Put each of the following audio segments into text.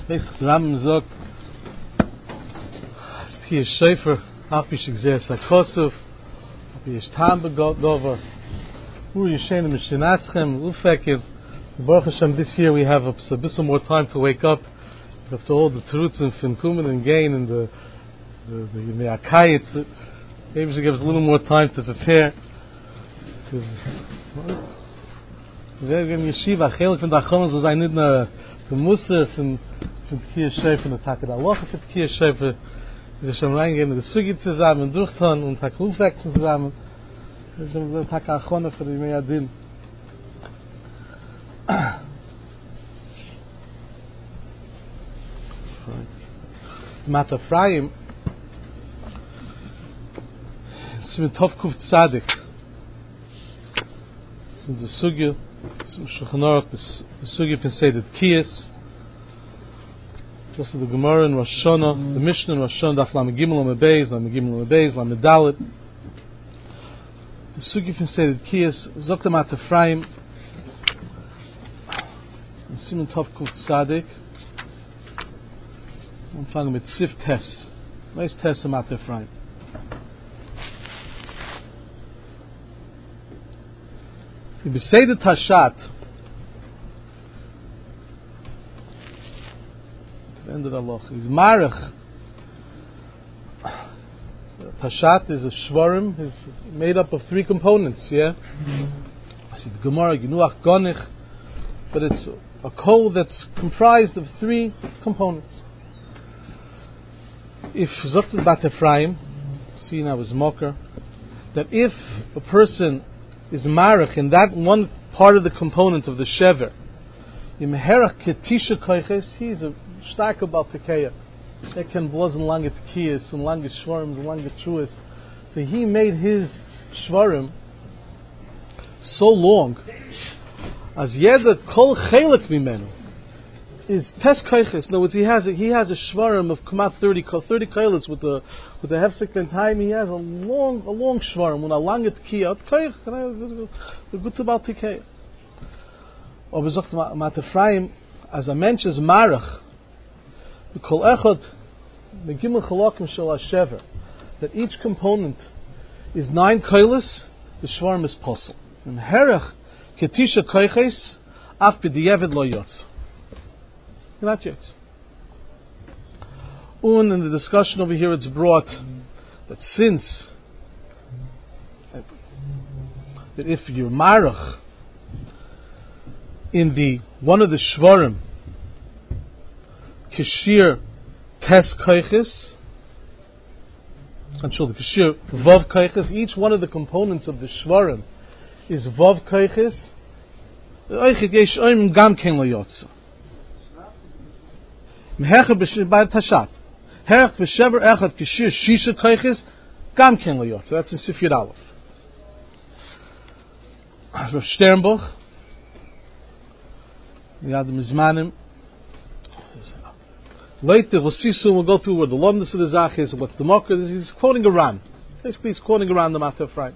Basically, the Rambam zog Tkiya Shofar Afish Exer Sakosuf Afish Tam Begover Ur Yishenim Mishinaschem Ufekiv. Baruch Hashem, this year we have a bit more time to wake up after all the Terutzim and Finkumen and Gain and the Akayit. Maybe she gives a little more time to prepare. We're going to Yeshiva. Chelik from the Achonos was I need the Musar from Tkiya Shofar and the Takad Allah for Tkiya Shofar. Wir schon reingehen in die Sugi zusammen, durchtan und Takufek zusammen. Wir sind der Tag Achone für die Meyadin. Mata Fraim ist mit Tovkuf Tzadik. Das sind die Sugi, zum Shulchan Aruch, die Sugi von Seder Tkiyas. Das ist die Gemara in Rosh Hashanah, the Mishnah in Rosh Hashanah, Daf Lamed Gimel Lamed Beis, Lamed Gimel Lamed Beis, Lamed Dalet. The Sugi von Seder Tkiyas, Zogt am At Ephraim, Simen Tov Kuf Tzadik. Anfangen mit Sif Tes. Nice Tes am At Ephraim. If you say the Tashat, end of the loch is Marach. Tashat is a shvarim, is made up of three components, yeah? I see the Gemara, Ginuach Gonich, but it's a kol that's comprised of three components. If Zokt Bat Ephraim, see now is Mocker, that if a person is Marach in that one part of the component of the Shever, Imherach Ketisha Koiches, he's a stark about Tekeya. That can blazen lange Tekiyas and lange Shvarms and lange Truas. So he made his Shvarim so long as Yeda Kol Chelik Mimenu is Tes Koiches. In other words, he has a Shvarim of Kamat 30 Koiches with the Hefsek Ben Time. He has a long Shvarim with a lange Tekiya. The good about Tekeya. Or bezocht Mat Ephraim, as I mentioned, is Marach. The Kol Echad, the Gimel Chalakim Shel HaShever, that each component is 9 koilis, the Shvarim is Posel. And Herach Ketisha Koiches, Af B'Diyevid Lo Yotz. Not yet. And in the discussion over here, it's brought that since that if you're Marach in the one of the Shvarim, Kashir Tes Koiches, until the Kashir Vav Koiches, each one of the components of the Shvarim is Vav Koiches. Oichet yesh oim gam ken lo yotza. Mehecha b'shir Tashat. Herach b'shever echad Kashir Shisha Koiches gam ken lo yotza. That's in Sif Yud Aleph. Rav Sternbuch, Yad Mizmanim. Later, we'll see soon, we'll go through where the lumnus of the Zach is, what's the mocker. He's quoting a Ran. Basically, he's quoting around the Mata Ephraim.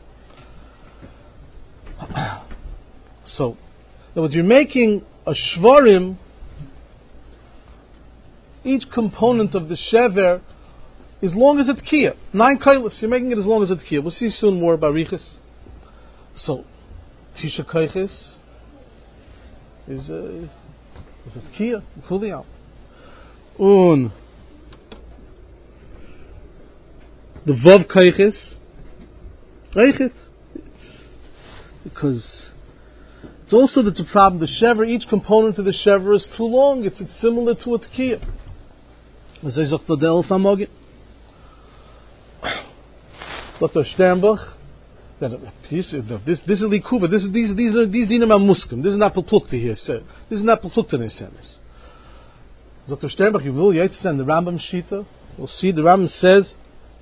So, in other words, you're making a Shvarim, each component of the Shever, as long as it's Kiyah. 9 Kailas, you're making it as long as it's Kiyah. We'll see soon more about Riches. So, Tisha Kaiches is a Kiyah, Kuli out. On the Vav Kaiches, Reichet, because it's also that's a problem. The Shever, each component of the Shever is too long. It's similar to a Tekiya. As I sagt, the Elf Amogin. Dr. Sternbach, this is Likuva. These dinim are muskim. This is not Pelplukta here. This is not Pelplukta in Semis. Dr. Sternbach, you will Yitzhak and the Rambam Shita. We'll see the Rambam says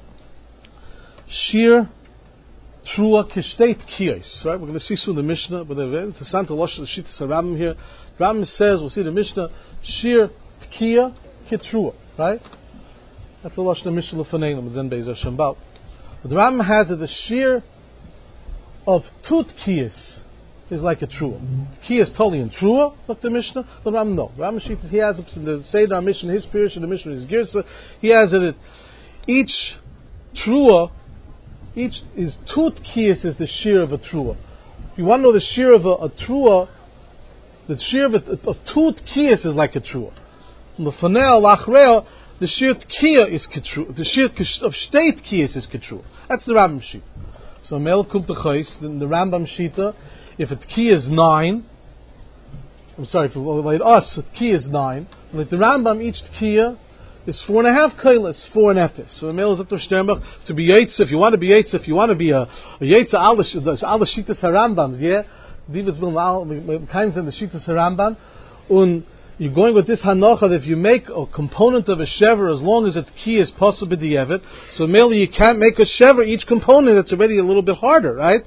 Shir Trua Kishteit Kiyos. Right? We're going to see soon the Mishnah, but it's a Santa Losh Shita Rambam here. The Rambam says, we'll see the Mishnah Shir Tkiya Kitrua. Right? That's the Losh the Mishnah Lefaneinim with Zen Bezer Shambal. But the Rambam has it the Shir of 2 Tkiyas is like a trua. Tkiya is totally in trua, like the Mishnah. The Ram, no. Ram Shita, he has it in the Seder Mishnah, his Pirish, and the Mishnah is Girsa. He has it. Each trua, each is two tkiyas is the shear of a trua. If you want to know the shear of a trua, the shear of two tkiyas is like a trua. The fanel lachreo, the shear tkiya is ketru. The shear of state tkiyas is ketru. That's the Rambam Shita. So Mel kum techais, the Rambam Shita, if a tkiya is 9, I'm sorry, for like us, a tkiya is 9. So like the Rambam, each tkiya is 4.5 kailas, 4 and efes. So Mel is up to Sternbach to be yaitz. If you want to be yaitz, if you want to be a yaitz al shitas harambams, yeah, divas bin kinds in the shitas harambam, and you're going with this hanocha that if you make a component of a shever, as long as the key is possible to yevet, so mainly you can't make a shever each component. That's already a little bit harder, right?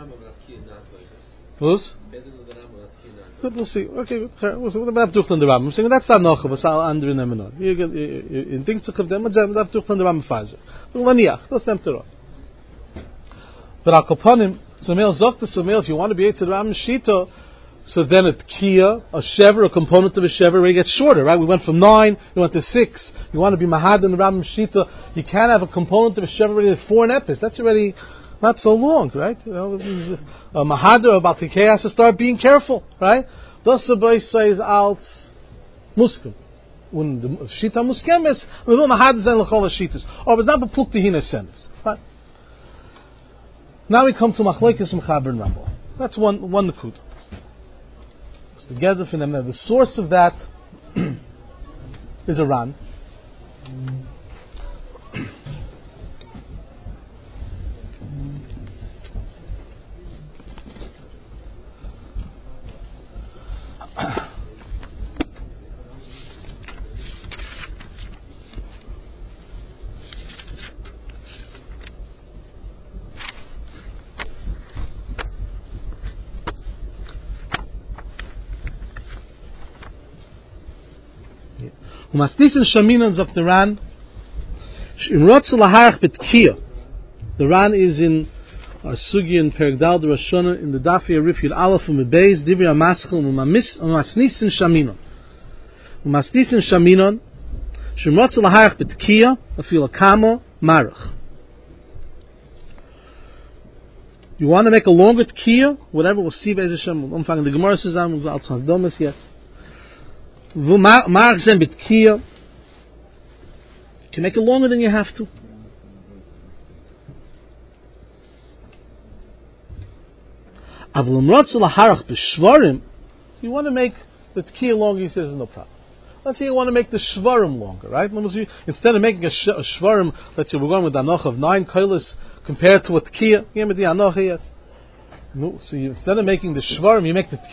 Who's? Good, we'll see. Okay, we'll about duchlan the Rambam. I'm saying that's not hanocha, but I'll under in them. You think to come them, but I'll duchlan the Rambam fazer. But laniach, that's them to. But I'll upon him. So male zokta, so male if you want to be able to the Rambam shita. So then at Kia, a shever, a component of a shever, where it gets shorter, right? We went from 9, we went to 6. You want to be mahad in the Rambam Shita, you can't have a component of a shever already at 4 and epis. That's already not so long, right? You know, a mahadr about the chaos to start being careful, right? Thus the boy says alt muskim. When the Shita muskim is, we will mahad zen l'chol shitas. Or it's not the pluk tehina senes. Right? Now we come to machlekes Mechaber and Rambam. That's one nakud. Together for them. The source of that is a Ran. Umastis and Shaminon of the Ran. The Ran is in our Sugi and Perigdal the Roshana in the Dafi Arif Yud Aleph and Beis Divri Amaschel Umasnis and Shaminon. Umastis and Shaminon. Shemrotz lahayach betkiya afil akamo marach. You want to make a longer tkiya, whatever. We'll see. Beis Hashem. Umfang the Gemara says I'm not domas yet. Marach zen betkiya. You can make it longer than you have to. You want to make the tkiya longer, he says, no problem. Let's say you want to make the shvarim longer, right? Instead of making a shvarim, let's say we're going with the anoch of 9 kailas compared to a tkiya, you have the anoch yet. No, so instead of making the shvarim, you make the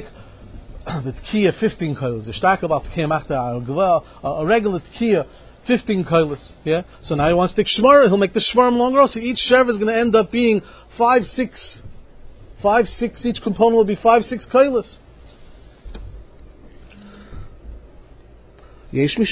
tkiya 15 kailas. The shtak about the tkiya a regular tkiya 15 kailas. Yeah. So now he wants to take shvarim. He'll make the shvarim longer. So each shev is going to end up being 5, 6. Each component will be 5, 6 kailas. You make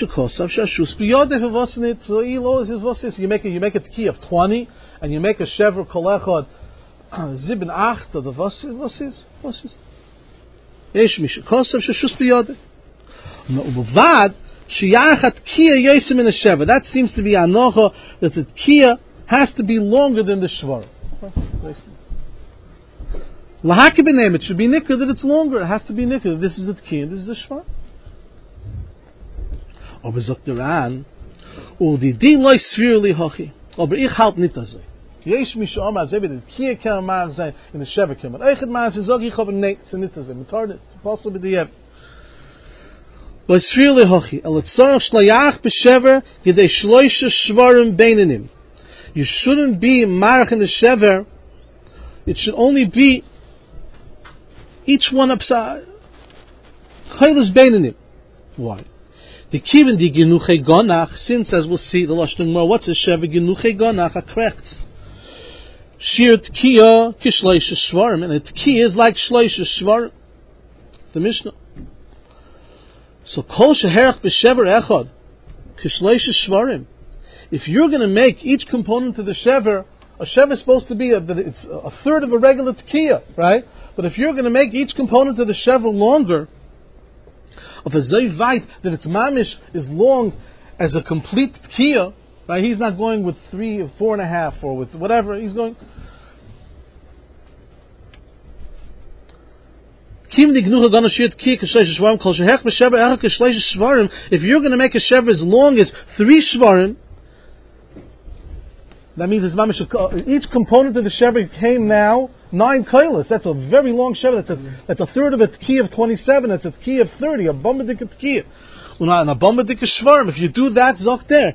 a tkiya of 20, and you make a shever kolechad zibin acht of the was is. Yesh mishu kosav sheshus biyode. Uvad sheyachat tkiya yosim in a shever. That seems to be anocha that the tkiya has to be longer than the shvar. Lahaki b'neim, it should be nikr that it's longer. It has to be nikr. This is the tkiya, and this is the shvar. Aber sagt der Ran, die loy svirli hochi. Aber ich halt nicht das. Yesh mi shom az evet kier kan mag sein in der shever kemen. Eiget maar ze sag ich aber nicht, ze nicht das. Mit hart, possible die have. Loy svirli hochi. El tsarach shlayach be shever, gedei shloishe shvarim beinenim. You shouldn't be marach in the shever. It should only be each one upside. Chaylas beinenim. Why? The kiven di genuche gonach, since as we'll see the lashon more, what's a shever genuche gonach? A krechts. Shir tkiya kishleish shvarim, and a tkiya is like shleish shvarim. The Mishnah. So kol sheherach b'shever echad kishleish shvarim. If you're going to make each component of the shever, a shever is supposed to be it's a third of a regular tkiya, right? But if you're going to make each component of the shever longer, of a zay vayt, that its mamish is long as a complete tkiya, right? He's not going with 3 or 4.5 or with whatever. He's going. If you're going to make a shever as long as 3 shvarim, that means each component of the shever came now 9 kailas. That's a very long shever. That's a third of a tkiya of 27. That's a tkiya of 30. A bombadik tkiya. And a bombadik shvarim. If you do that, zok there.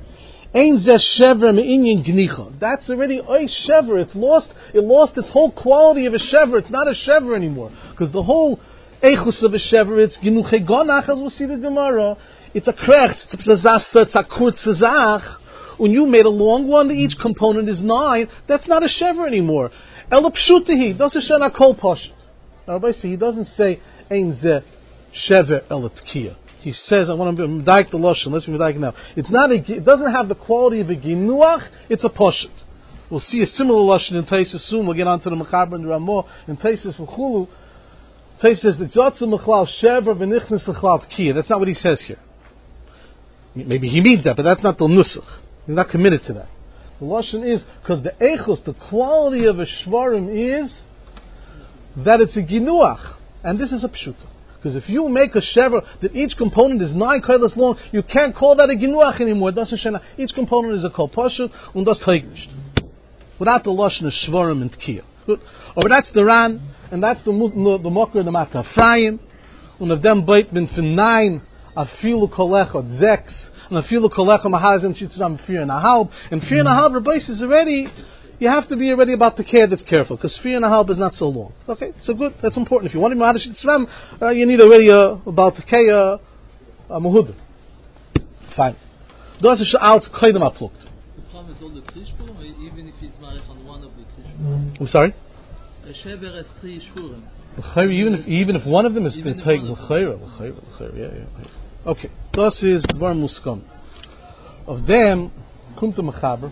That's already a shever. It lost its whole quality of a shever. It's not a shever anymore. Because the whole echus of a shever, it's ginuche gonach, as we'll see the Gemara. It's a krecht, it's a pzazasa, it's a kurtzazach. When you made a long one, each component is 9. That's not a shever anymore. Ela pshutahi, doesn't shana kol posh. He doesn't say ein ze shever ela tkiya. He says, I want to medaik the lashon. Let's be medaik now. It doesn't have the quality of a ginuach. It's a poshet. We'll see a similar lashon in Taisus soon. We'll get on to the Mechaber and the Ramah in Taisus v'chulu. Taisus says it's otzu mechlal shever v'nichnas l'chlal tkiya. That's not what he says here. Maybe he means that, but that's not the nusach. He's not committed to that. The lashon is because the echos, the quality of a shvarim is that it's a ginuach, and this is a pshuta. Because if you make a shever that each component is 9 kailas long, you can't call that a ginuach anymore. Each component is a kol pashut and das teignisht. Without the lashon of shvarim and tkiya. Or that's the Ran, and that's the Mokher and the Mata Ephraim. One of them beit bin for 9 afilu kolechot zeks, and afilu kolechot mahazim shitzam 4.5. And 4.5 replace is already. You have to be already about the care that's careful, because 4.5 is not so long. Okay, so good, that's important. If you want to be shitzam, you need already about the care mahudah. Fine. Das ist out kaidem aplukt. The problem is all the trishpurim, or even if it's married on one of the trishpurim. I'm sorry. A shever has 3 shvurim. Even if one of them is taken l'chayra, yeah. Okay, das is dvar muskam. Of them, kommt der Mechaber,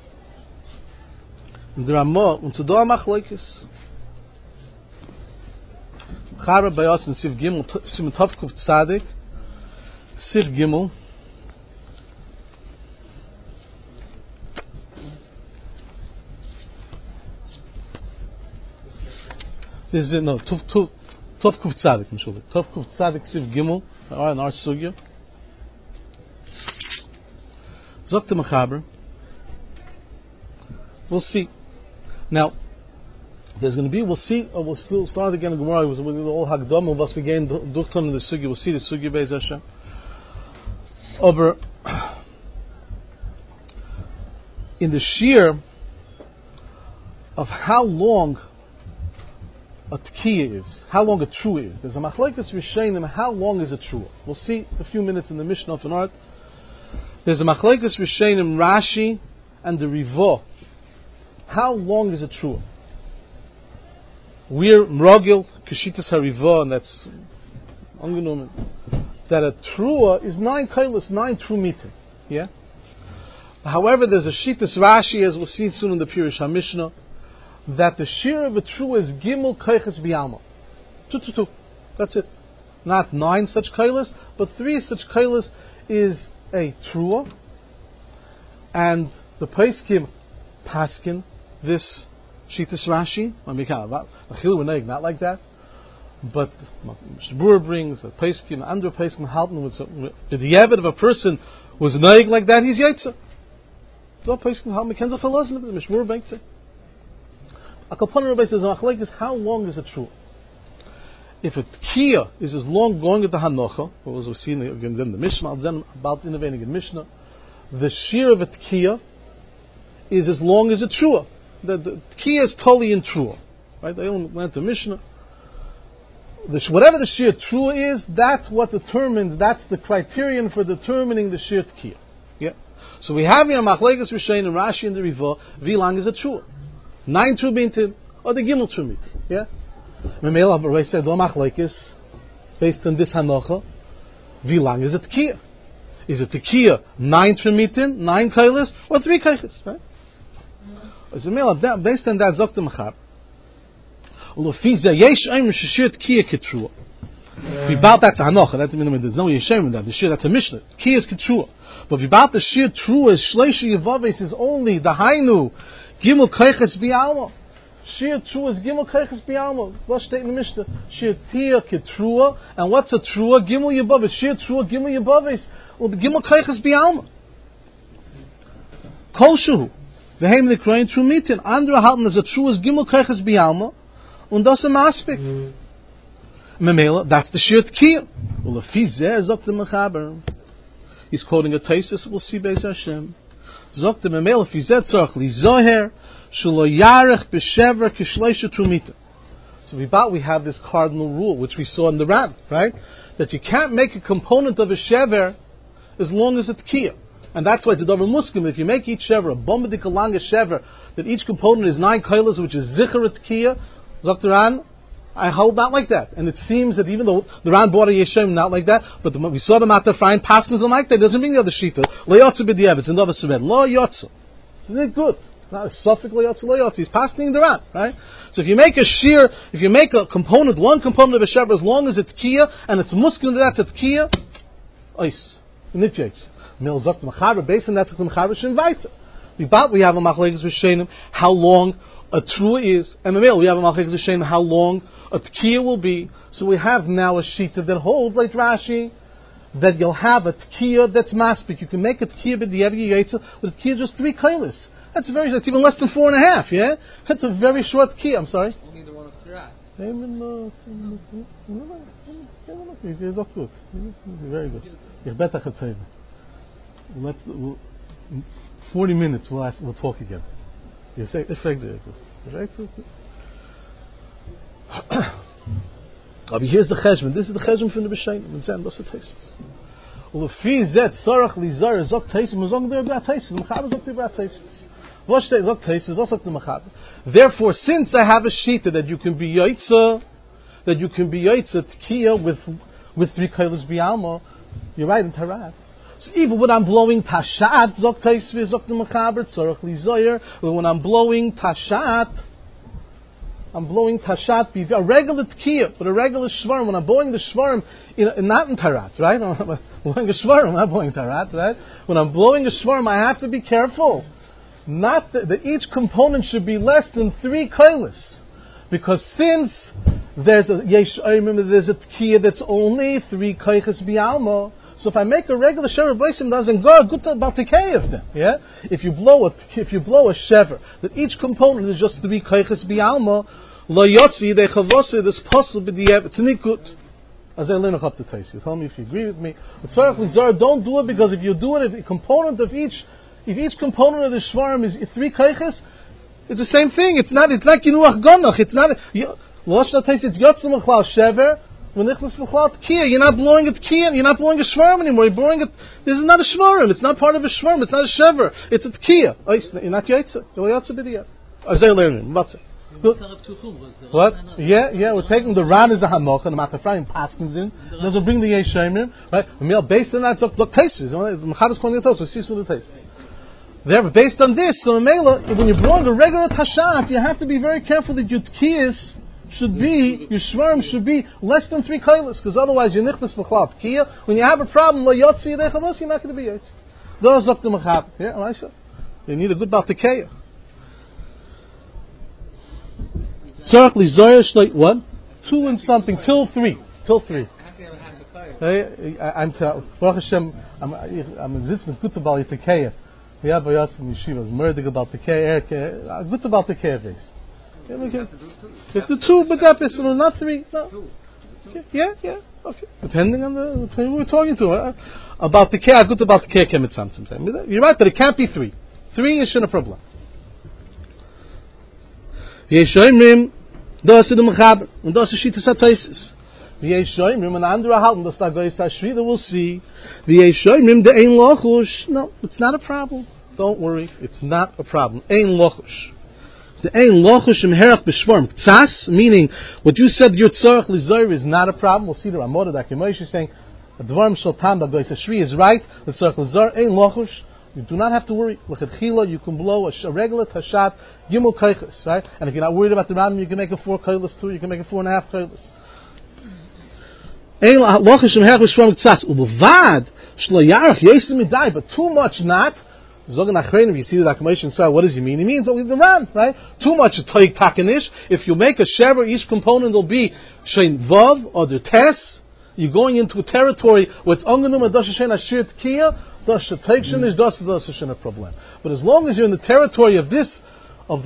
und der Ramah, und zu da machleikes. Mechaber bei uns in Siv Gimel, Siv Tovkuf Tzadik, Siv Gimel, this is no Tovkuf Tzadik, Mishulek. Tovkuf Tzadik Siv Gimel, in our sugya. Zok the Mechaber. We'll see. Now, there's going to be. We'll see. We'll still start again in Gemara. We'll do all Hagdam and was began Duchtan in the sugya. We'll see the sugya Beis Hashem. Over in the shear of how long a tkiya is, how long a trua is. There's a machlekes rishenim. How long is a trua? We'll see a few minutes in the Mishnah of an art. There's a machlekes rishenim, Rashi and the Rivo. How long is a trua? We're mrogil kashitas harivo, and that's ungenommen. That a trua is 9 kailas, 9 true mitim. Yeah. However, there's a shitas Rashi, as we'll see soon in the Pirush HaMishnah, that the shear of a trua is gimel kaiches bialma. 2. That's it. Not 9 such kailas, but 3 such kailas is a trua, and the Paiskim paskin this shitas Rashi. Not like that, but Mr. Brewer brings the Paiskim, under Paiskim halten with the evid of a person was naig like that. He's yaitza. So Paiskim halten kenza chalazim. The Mr. Brewer brings it. A kapon Rabbi says how long is a true? If a tkiya is as long going at the hanocha, what was we seen again then the Mishnah, then about innovating in Mishnah, the shear of a tkiya is as long as a trua. The tkiya is totally in trua, right? They only went to Mishnah. Whatever the shear trua is, that's what determines. That's the criterion for determining the shear tkiya. Yeah. So we have here machlekes rishein and Rashi and the Riva. Wie long is a trua? 9 true bintim or the gimel true bintim. Yeah. Memela Rabbi said lo machlekes based on this hanocha. Wie long is it tkiya? Is it tkiya 9 true bintim, 9 kailas, or 3 kailas? Right. Based on that, Zok the Mechaber. If you bout that to Hanocha, that's there's no Yeshem in that. The Shir, that's a Mishnah. Ki is Ketrua. But if you bout the Shir Trua, Shleisha Yevaves is only the Hainu, Gimel Keiches Bialma. Shir Trua is Gimel Keiches Bialma. What's stated in the Mishnah? Shir Tia Ketrua. And what's a Trua? Gimel Yevaves. Shir Trua, Gimel Yevaves. Well, the Gimel Keiches Bialma. Koshu. The Haim the Krain True Mitin. Andra Halton is a Trua is Gimel Keiches Bialma. Und das im Aspekt. Memela, that's the Shir Tkiyah. Well, if he's there, Zok the Mechaber. He's quoting a Taisus, we'll see Beis Hashem. Zok the Memela, if he's there, Tzorch li Zoher, Shelo Yarech B'Shever Kishleisha Trumita. So we have this cardinal rule, which we saw in the Ran, right? That you can't make a component of a Shever as long as it's Tkiyah. And that's why it's a Dover Muskim. If you make each Shever, a Bombadik Alanga Shever, that each component is 9 Kailas, which is Zichar Tkiyah, Zok the Ran, I hold not like that. And it seems that even though the Ran bought a Yeshem not like that, but we saw the Matar Frein passing them like that, doesn't mean the other Shita. Lo Yotze B'Di'ev, it's another Sebed. Lo Yotze. Isn't it good? Not a suffix Lo Yotze, Lo Yotze. He's passing the Ran, right? So if you make a shear, if you make a component, one component of a shever, as long as it's Kiyah, and it's muscular, that's it's Kiyah, Ois. Nityates. Mil Zok Mechaber, based on that's the Mechaber Shin Vaita. We have a Machlekes V'Shenim, how long a trua is, and we have a Machlekes V'Shenim, how long a Tkiyah will be. So we have now a Shita that holds, like Rashi, that you'll have a Tkiyah that's maspik. You can make a Tkiyah b'di'ev yetzel with a Tkiyah just 3 kailis. That's even less than 4.5, yeah? That's a very short Tkiyah, I'm sorry. Only the one of Tirat. He's auch good. Very good. Ich bet ich erzähle. 40 minutes, we'll talk again. You say, but here's the cheshbon. This is the cheshbon from the B'Sheinim. And Zan, that's the taste. Well, if he zet sarach li zar zok taste, mazong there about taste. The mechaber zok there about taste. What shtei zok taste? What's zok the mechaber? Therefore, since I have a shita that you can be yaitza tkiyah with 3 kailas bialma, you're right in Tarat. So even when I'm blowing tashat, zok taste zok the mechaber sarach li zar. When I'm blowing tashat, a regular tkiyah, but a regular shvarim. When I'm blowing the shvarim, not in tarat, right? When I'm blowing a shvarim, I'm not blowing tarat, right? When I'm blowing a shvarim, I have to be careful. Not that each component should be less than 3 kailas. Because since there's a tkiyah that's only 3 kaiches bialma, so if I make a regular shever b'leisim, doesn't go good about the kei of them. Yeah, if you blow a shever that each component is just 3 kaiches bialma, lo yotzi de chavose this possible b'di'ev. It's not good. As I learn up the taste, you tell me if you agree with me. But tzarech lizar, don't do it, because if you do it, if each component of the shvarim is 3 kaiches, it's the same thing. It's not ginuach gonach. It's not. Losh not taste. It's yotzi mechlal shever. You're not blowing it tkiyah. You're not blowing a shvarim anymore. You're blowing it. This is not a shvarim. It's not part of a shvarim. It's not a shever. It's a tkiyah. You're not yaitza. You're yaitza b'di'ev. As I learn, what's it? What? Yeah. We're taking the Ran is the Hanoch and the Matafrayim Paskins in. Doesn't bring the Yeshayim, right? Based on that, it's look tastes. The Mechaber is calling it also. See the taste. There, based on this, so when you're blowing a regular tashat, you have to be very careful that your tkiyas should be, your shvarim should be less than 3 kailas, because otherwise you're nichnas v'chlav tkiyah. When you have a problem, lo yotzi yedei chavos, you're not going to be yotzi. Those up the mechaber. Yeah, I said. You need a good baltikaya. Sarach li zoyer shleit, what? 2 and something, till 3. I'm Baruch Hashem, I'm in Zitz with good about the Keah. We have a Yassim Yeshiva, murder about the Keah, good about the Keah face. You have to 2, but that is not 3. No. Yeah, okay. Depending on who we're talking to. About the Keah, good about the Keah came at something. You're right, but it can't be 3. 3 is not a problem. Yeshoimrim, das ist der Mechaber, und das ist Shittas HaTaisis. Yeshoimrim, and andere halten, das da Geist HaShrida will see. Yeshoimrim, the Ein Lochush. No, it's not a problem. Don't worry, it's not a problem. Ein Lochush. The Ein Lochush im Herach B'Shvarm. Tzas, meaning, what you said, your Tzarech L'Zoyer is not a problem. We'll see the Ramodah, that Kemosh is saying, Dvarim Shal Tam, that Geist HaShrida is right. The Tzarech L'Zoyer, Ein Lochush. You do not have to worry. L'chadchila, you can blow a regular tashat gimel kaiches, right? And if you're not worried about the Rambam, you can make a 4 kailas too. You can make a 4.5 kailas. But too much not. If you see the documentation, so what does he mean? He means the ran, right? Too much taik takanish. If you make a shever, each component will be shein vav or the tes. You're going into a territory where it's ongenum and dasha shein ashir tkiya, dasha taik shenish, dasha shein a problem. But as long as you're in the territory of this, of the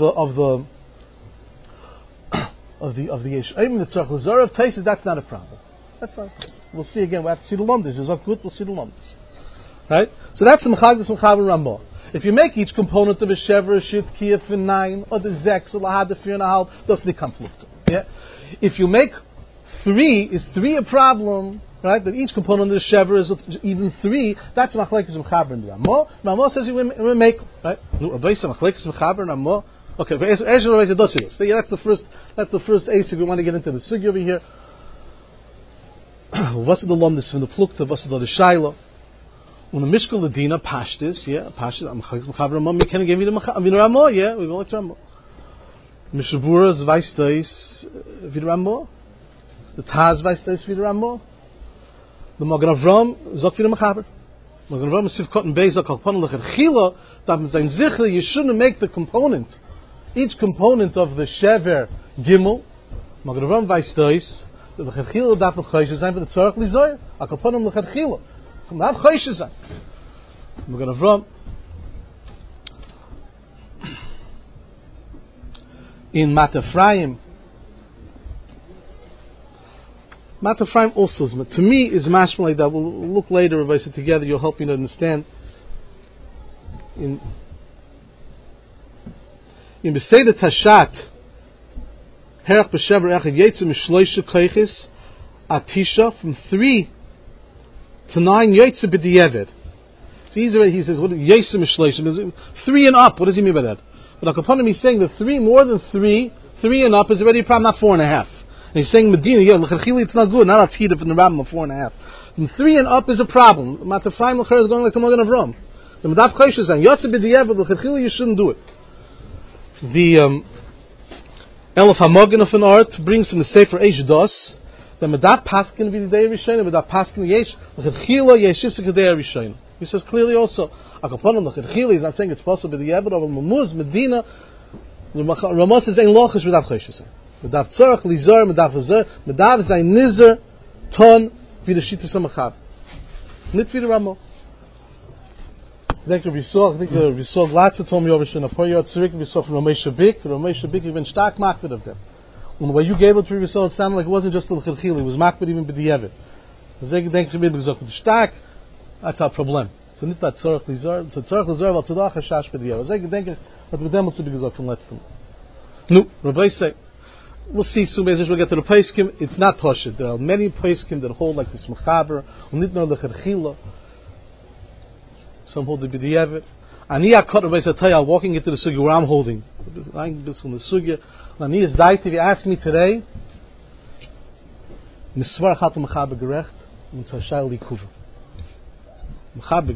yeshayim the tzarch l'zar of taisis, that's not a problem. That's fine. We'll see again. We have to see the lumdis. There's a good. We'll see the lumdis. Right? So that's the Mechagdus Mechaber Ramah. If you make each component of a Shever, a Shit, Kiyah for 9, or the Zek, so Lahad, the 3.5, doesn't it conflict? Yeah? If you make 3, is 3 a problem? Right? That each component of the Shever is even 3, that's Machlekes Mechaber and Ramah. Ramah says you will make, right? Rabbeisa Machlekes Mechaber and Ramah. Okay, but Ezra Rabbeisa does it. So yeah, that's the first ace if we want to get into the Sugi over here. What's the Lomnis from the Plukta, what's the Shaila? When the Mishkal Ladina Pashtis, yeah, Pashtis, I'm Chav Ramah, we can give you the Ramah, yeah, we go like Ramah. Mishabura's Vaistais, Vid Ramah. The Taz Vaistais, Vid Ramah. The Magen Avram, Zok Vid Mechaber. Magen Avram, Sif Kotten Beis, Zok Alpon Lechet Chila, that means ein Zichel, you shouldn't make the component, each component of the Shever Gimel, Magen Avram Vaistais, the Lechet Chila, that Mechaber sein, for the Tzarech Lizoyer, Alpon Lechet Chila. Not Chayshiza. We're going to run in Matafraim. Matafraim also, to me, is mashma like that. We'll look later if I sit together. You'll help me to understand. In Beseda Tashat, Herach B'Shever Echad Yetzim Shloisha Keiches Atisha from 3 to 9 Yotze B'Di'evet. So he says, what is Yosem Shleishim? 3 and up. What does he mean by that? But Akapanim, he's saying that 3 more than 3 and up is already a problem, not 4.5. And he's saying Medina, yeah, L'chachili it's not good, not a tzida from the Rambam of 4.5. And 3 and up is a problem. Matafraim L'cher is going like the Magen Avram. The Medaf Chaysh is saying, Yotze B'Di'evet, L'chachili you shouldn't do it. The Elef HaMogen of an art brings from the Sefer Eish Das, the Medaf Paskin be the day Rishayna, Medaf Paskin Yesh, L'chachila Yeshiv Sekadei Rishayna. He says clearly also, Akaponim L'chachila, he's not saying it's possible, the Yeved of Mamuz, Medina, Ramah says, Ein Lochish Medaf Chaysh. Medaf Tzarech, Lizar, Medaf Azar, Medaf Zayn Nizar, Ton, Vida Shita Samachab. Nit Vida Ramah. I think we saw lots of Tom Yovish in a Poyot Tzirik, we saw from Rameh Shabik, even stark makvid of them. When the way you gave it to yourself, it sounded like it wasn't just the L'chilchil, it was makbid even b'di'evet. So they think to be the stark, that's our problem. So not that tzarech lizar, so tzarech lizar, but tzadach hashash b'di'evet. They think that with them will be gesagt from letztem. No, Rabbi say, we'll see soon as we'll get to the Paiskim, it's not Toshid. There are many Paiskim that hold like this Mechaber, and not know the L'chilchila. Some hold the b'di'evet. Ani akot Rabbi Sataya walking into the sugya where I'm holding. I'm this from the sugya. Ani is daiti. If you ask me today, Nisvar Chat Mechaber gerecht und Tzashayl Likuver. Mechaber.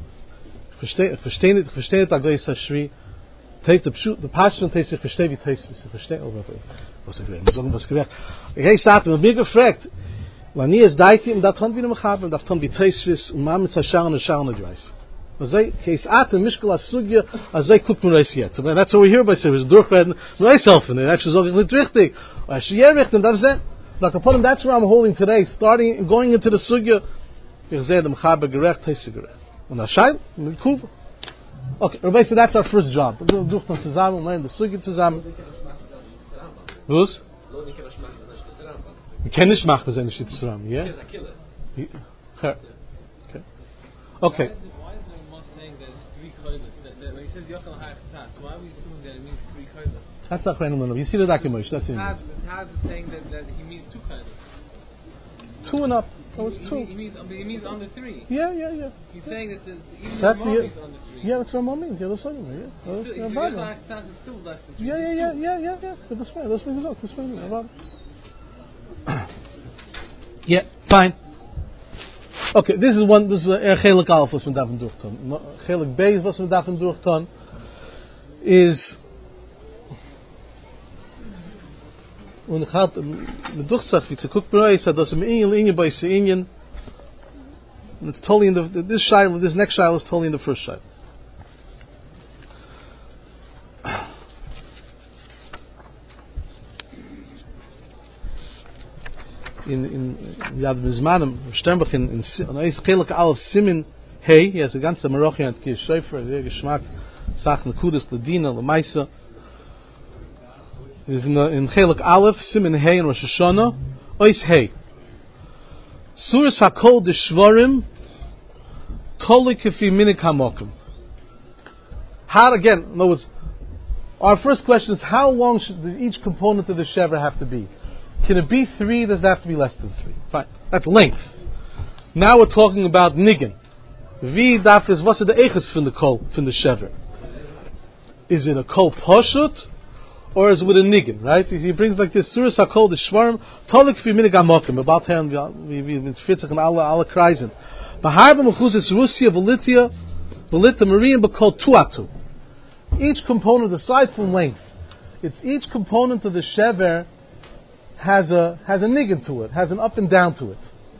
Versteht a Geis Hashri. The passion takes sich versteht wie taste. Versteht over. Was gerecht. Ich sagte mir gefragt. Ani is daiti und dat hand wie Mechaber, dat hand wie taste und man mit Tzashayl und Shayl advice. Case at the Mishkal Asugya as they cook Reis yet. So that's what we hear by saying Durchred myself and it actually is all richtig. Actually that's it. Like upon him, that's where I'm holding today, starting going into the Sugya. Ich sehe the Mechaber gerecht, Teise gerecht. Und Ashayl, Kuva. Okay, Rabbi said that's our first job. We'll do it zusammen, learn the Sugya zusammen. Was? You can nicht machen, wenn ich zusammen, yeah? Okay. When he says Yochel HaChatas, why are we assuming that it means 3 koilas? That's not Chayim. You see the document. That's it. Taz is saying that he means 2 koilas. 2 and up. Oh, it's 2. He means under 3. Yeah. He's saying that even the Ramah means under 3. Yeah, that's Ramah means. Yeah, that's what I mean. Yeah. Yochel HaChatas is still less than 3. Yeah. That's fine. That's fine. Yeah, fine. Okay, this is Chelik Aleph was mit davon durchton. Chelik Beis was mit davon durchton is und gaat de durchsach wie zu guck bereits dass im in bei Indien. It's totally in this next shiloh is totally in the first shiloh. In Yad Mizmanim, Sternbach in Chelik Aleph Simin Hey, he has a ganze Marochan at Kish Shofar, der Geschmack, Sach Nekudas, Ladina, Lamaisa. It is in Chelik Aleph, Simin Hey in Rosh Hashanah, Ois Hey. Suras HaKol Deshvarim, Toli Kefi Minik HaMokim. How, again, in other words, our first question is how long should each component of the Shever have to be? Can it be 3? Does it have to be less than 3? Fine. That's length. Now we're talking about niggin. Wie darf es, was ist der Eiches von der Kol, von der Shever? Is it a Kol Poshut? Or is it with a niggin, right? He brings like this, Suras HaKol, the Shvarm, Tolik fi minig amokim, about him, wie fitzig and alle kreisen. Baharba mechus is Russia, Velitia, Mariam, Bekol Tuatu. Each component, aside from length, it's each component of the Shever has a niggin to it, has an up and down to it.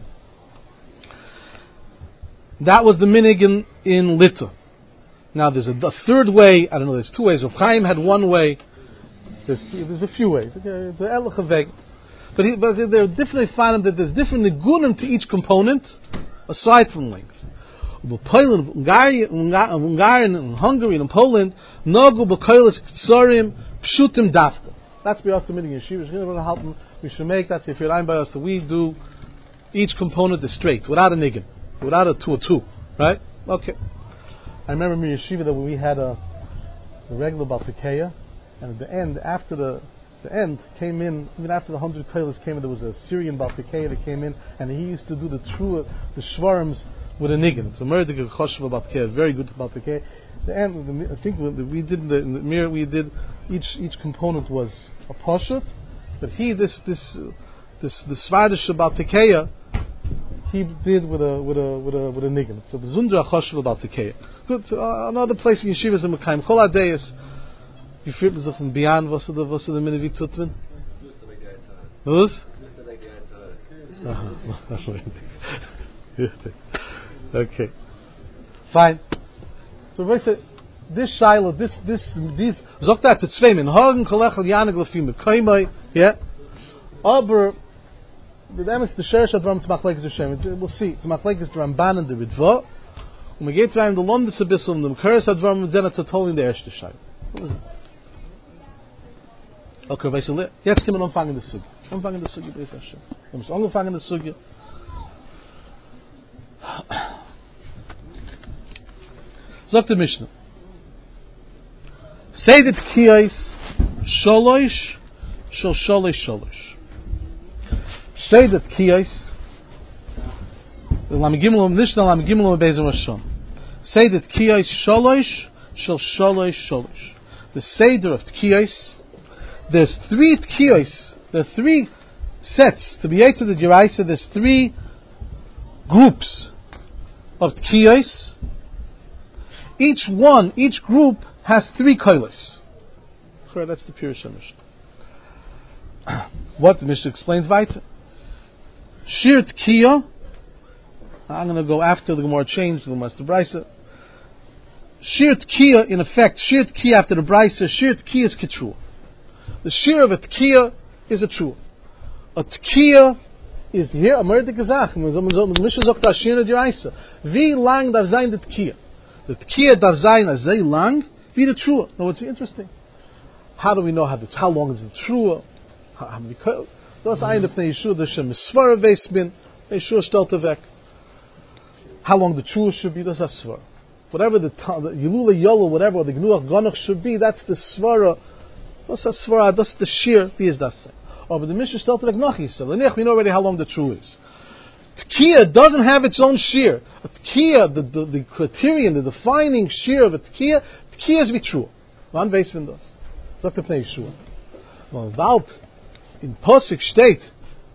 That was the minig in Litta. Now there's a third way, I don't know, there's 2 ways. Rav Chaim had one way, there's a few ways. Okay, it's a but they're differently found that there's different nigunim to each component, aside from length. Poland, Hungary, and Poland, Nogu b'koilis ktsorim pshutim dafka. That's by us the meaning yeshiva. We should make that if you're lying by us that we do each component is straight, without a niggin, without a 2 or 2, right? Okay. I remember in yeshiva that when we had a regular Baltikeya, and at the end, after the end came in, even after the 100 koilas came in, there was a Syrian Baltikeya that came in, and he used to do the shvarms with a niggin. So Merdik Choshev Baltikeya, very good Baltikeya. The end, I think we did in the mirror. We did each component was a poshut, but this Svardish Baltikeya he did with a niggin. So the Zundra Choshev Baltikeya. Good. Another place in yeshivas in Mekayim Kol Adayis. You feel me from beyond was the minute we took them? Was? Okay. Fine. So we say this Shiloh, these sagt that to zwei in Hagen Kolechel Yanig Lefim Kaimai, yeah. Aber the Emes the Sherish Adram to Machlekes Hashem. We'll see. To Machlekes the Ramban and the Ritva. When we get to the Londis Abyssal, the Mekaris Adram and Zena Tatol in the Erste Shiloh. Okay, basically, jetzt können wir anfangen der Sugi. Anfangen der Sugi, Beis Hashem. Wir müssen angefangen der Sugi. Sagt der Mishnah. Seidet Kiyais Sholosh Shol Sholosh Sholosh. Seidet Kiyais Lam Gimel Mishnah Lam Gimel Beis Hashem. Seidet Kiyais Sholosh Shol Sholosh Sholosh. The Seder of Tkiyos, there's 3 Tkiyos, there are 3 sets, to be able to the Jeraisa, there's 3 groups of Tkiyos. Each group has 3 Koilos. That's the Pirush Mishnah. What the Mishnah explains weiter. Shir Tkiya, I'm going to go after the Gemara change, the Master Brisa. Shir Tkiya, in effect, Shir Tkiya after the Brisa, Shir Tkiya is Ketrua. The Shir of a Tkiya is a Trua. A Tkiya is here, a Murder Gazach, Mishnah Zokta Shir Diraisa. Wie lang darf sein the Tkiya? The Tkiya darf sein as sehr lang, wie the Trua. Now what's interesting? How do we know how long is the Trua? How many Koil? Das eine von Yeshua, the Shem Svara Vesbin, Yeshua Stelta Vek. How long the Trua should be, that's a Svara. Whatever the Yilula Yolo, whatever the Gnuach Gonach should be, that's the Svara. That's the Svara, that's the Shir, wie is that say? Oh, but the Mishnah Stelta Vek Nachi, so we know already how long the Trua is. Tkiya doesn't have its own Shir. A Tkiya, the criterion, the defining Shir of a Tkiya is Vitrua. One basement does. Sagt der Pnei Yeshua. Well, Vaut, in Posik state,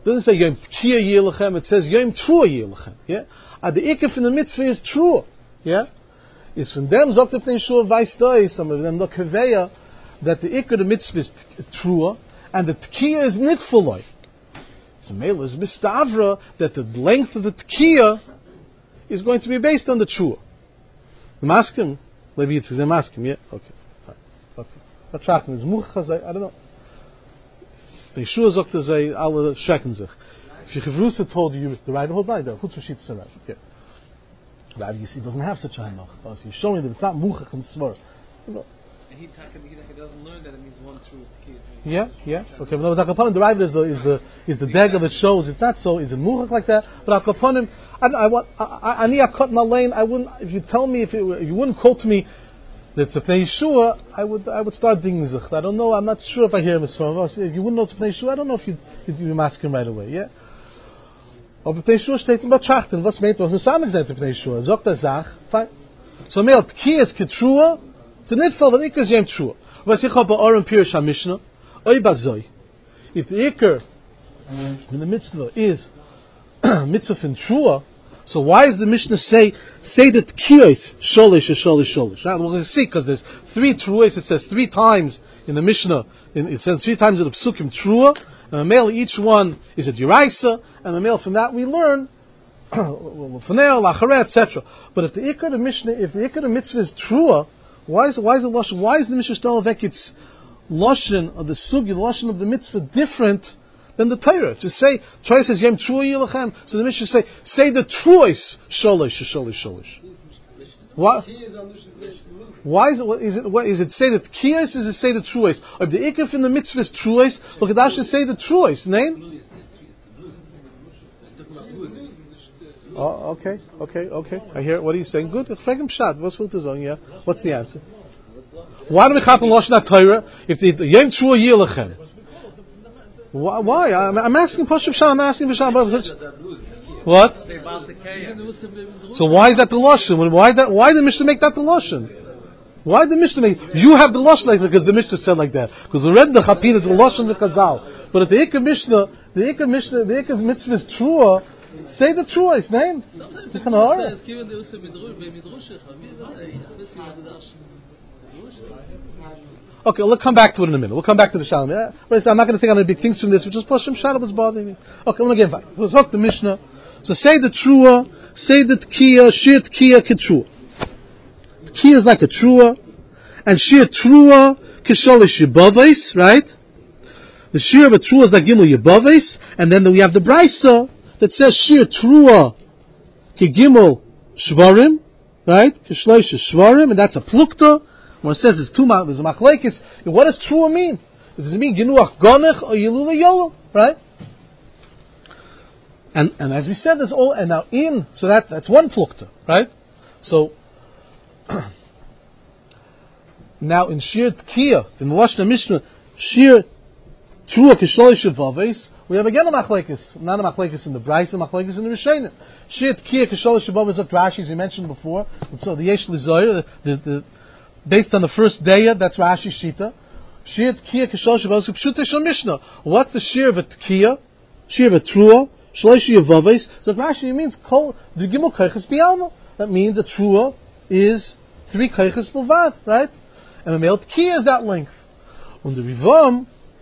doesn't say Yom Tkiya Yilachem, it says Yom Trua Yilachem. Yeah? The ikaf in the mitzvah is Trua. Yeah? It's from them, Zokt Pnei Yeshua Vaisdoi, some of them, the Kaveya, that the ikaf of the mitzvah is Trua, and the Tkiya is Nitfuloi. So Mela is Mistavra, that the length of the Tkiya is going to be based on the Trua. The Maskim, maybe it's the Maskim, yeah? Okay, fine. Okay. What Shachen is Muchazai, I don't know. The Yeshua Zokt Zay, alle Shechen sich. If you Chavrusa told you, the Rabbi holds like that, Chutz Rashid Sarah. Okay. Rabbi, you see, doesn't have such a Haimach. So you're showing that it's not Muchach and Smar. He doesn't learn that it means one truth. Yeah. Okay, but the Akaponim, the Rabbi is the dagger that shows it's not so. Is it Muchach like that? But Akaponim, I need a cut in a lane. I wouldn't. If you tell me, if you wouldn't quote me that it's a Pnei Yeshua, I would start digging zich. I don't know. I'm not sure if I hear him. If you wouldn't know it's Pnei Yeshua, I don't know if you'd ask him right away. Yeah. Aber Pnei Yeshua steht in Betrachten. Was meint was zusammen gesagt Pnei Yeshua? Sagt der Sach. Fine. So mehr Tkiyas Ketrua. So nicht voll, that Iker is Yem Trua. Was ich habe bei Oren Pirish HaMishnah. Oi Bazoi. If the Iker in the mitzvah is mitzvah in Trua, so why does the Mishnah say that Tkiyas Sholish is Sholish Sholish? Right? We're going to see, because there's 3 Truas. It says 3 times in the Mishnah. It says 3 times in the Psukim Trua. And a male, each one is a Diraisa. And a male, from that we learn Fanel, Lachareh, etc. But if the Iker the Mishnah, if the Iker the mitzvah is Trua, why is the Lashon? Why is the Mishnah Shtalvek its Lashon of the Sugi, the Lashon of the mitzvah different than the Torah? To say Torah says Yem Trua Yilachem, so the Mishnah say the Truos Sholish Sholish. Why? Why is it say that Kiyas? Is it say the Truos? Or if the Ikaf in the mitzvah is Truos, look at that should say the Truos. Name. Oh, okay. I hear. What are you saying? Good. What's the answer? Why do we have Lashon Torah if the Yom Trua Yilachem? Why? I'm asking Pashup Shah. I'm asking Bisham. What? So why is that the Lashon? Why did the Mishnah make that the Lashon? Why did the Mishnah make? You have the Lashon like that because the Mishnah said like that. Because we read the Chapin, the Lashon the Chazal. But if the Ikar Mishnah, the Ikar Mitzvah is Trua. Say the Truos, name. Okay, we'll come back to it in a minute. We'll come back to the Shalom. Yeah? I'm not going to take on any big things from this, which is Pashim Shalom was bothering me. Okay, let me get back. We'll talk the Mishnah. So say the Trua, say the Tkiya, Shir Tkiya Ketrua. Tkiya is like a Trua, and Shir Trua Kisholish Yibavais, right? The Shir of a Trua is like Gimel Yibavais, and then we have the Brisa that says Shir Trua Kigimel Shvarim, right? Kishloish Shvarim, and that's a Plukta. When it says there's a Machlekes, what does Trua mean? Does it mean Ginuach Gonech or Yilula Yolo, right? And as we said, there's all, and now so that's one Plukta, right? So now in Shir Tkiya, in the Lashon Mishnah, Shir Trua Kishloish Vaves, we have again a machlekes, not a machlekes in the Brisa, a machlekes in the Rishonim. Shir Tkiya Kishol Shabbat is Rashi, as we mentioned before. So the Yesh Lizoyer, based on the first day, that's Rashi Shita. Shir Tkiya Kishol Shabbat is Pshutei Shel Mishnah. What's the Shir of a Tkiya? Shir of a Trua? Shloishi Yavaves. So Rashi means the Gimel Kayches Bialma. That means a Trua is 3 Kayches Bilvad, right? And a male Tkiya is that length. On the Rivam,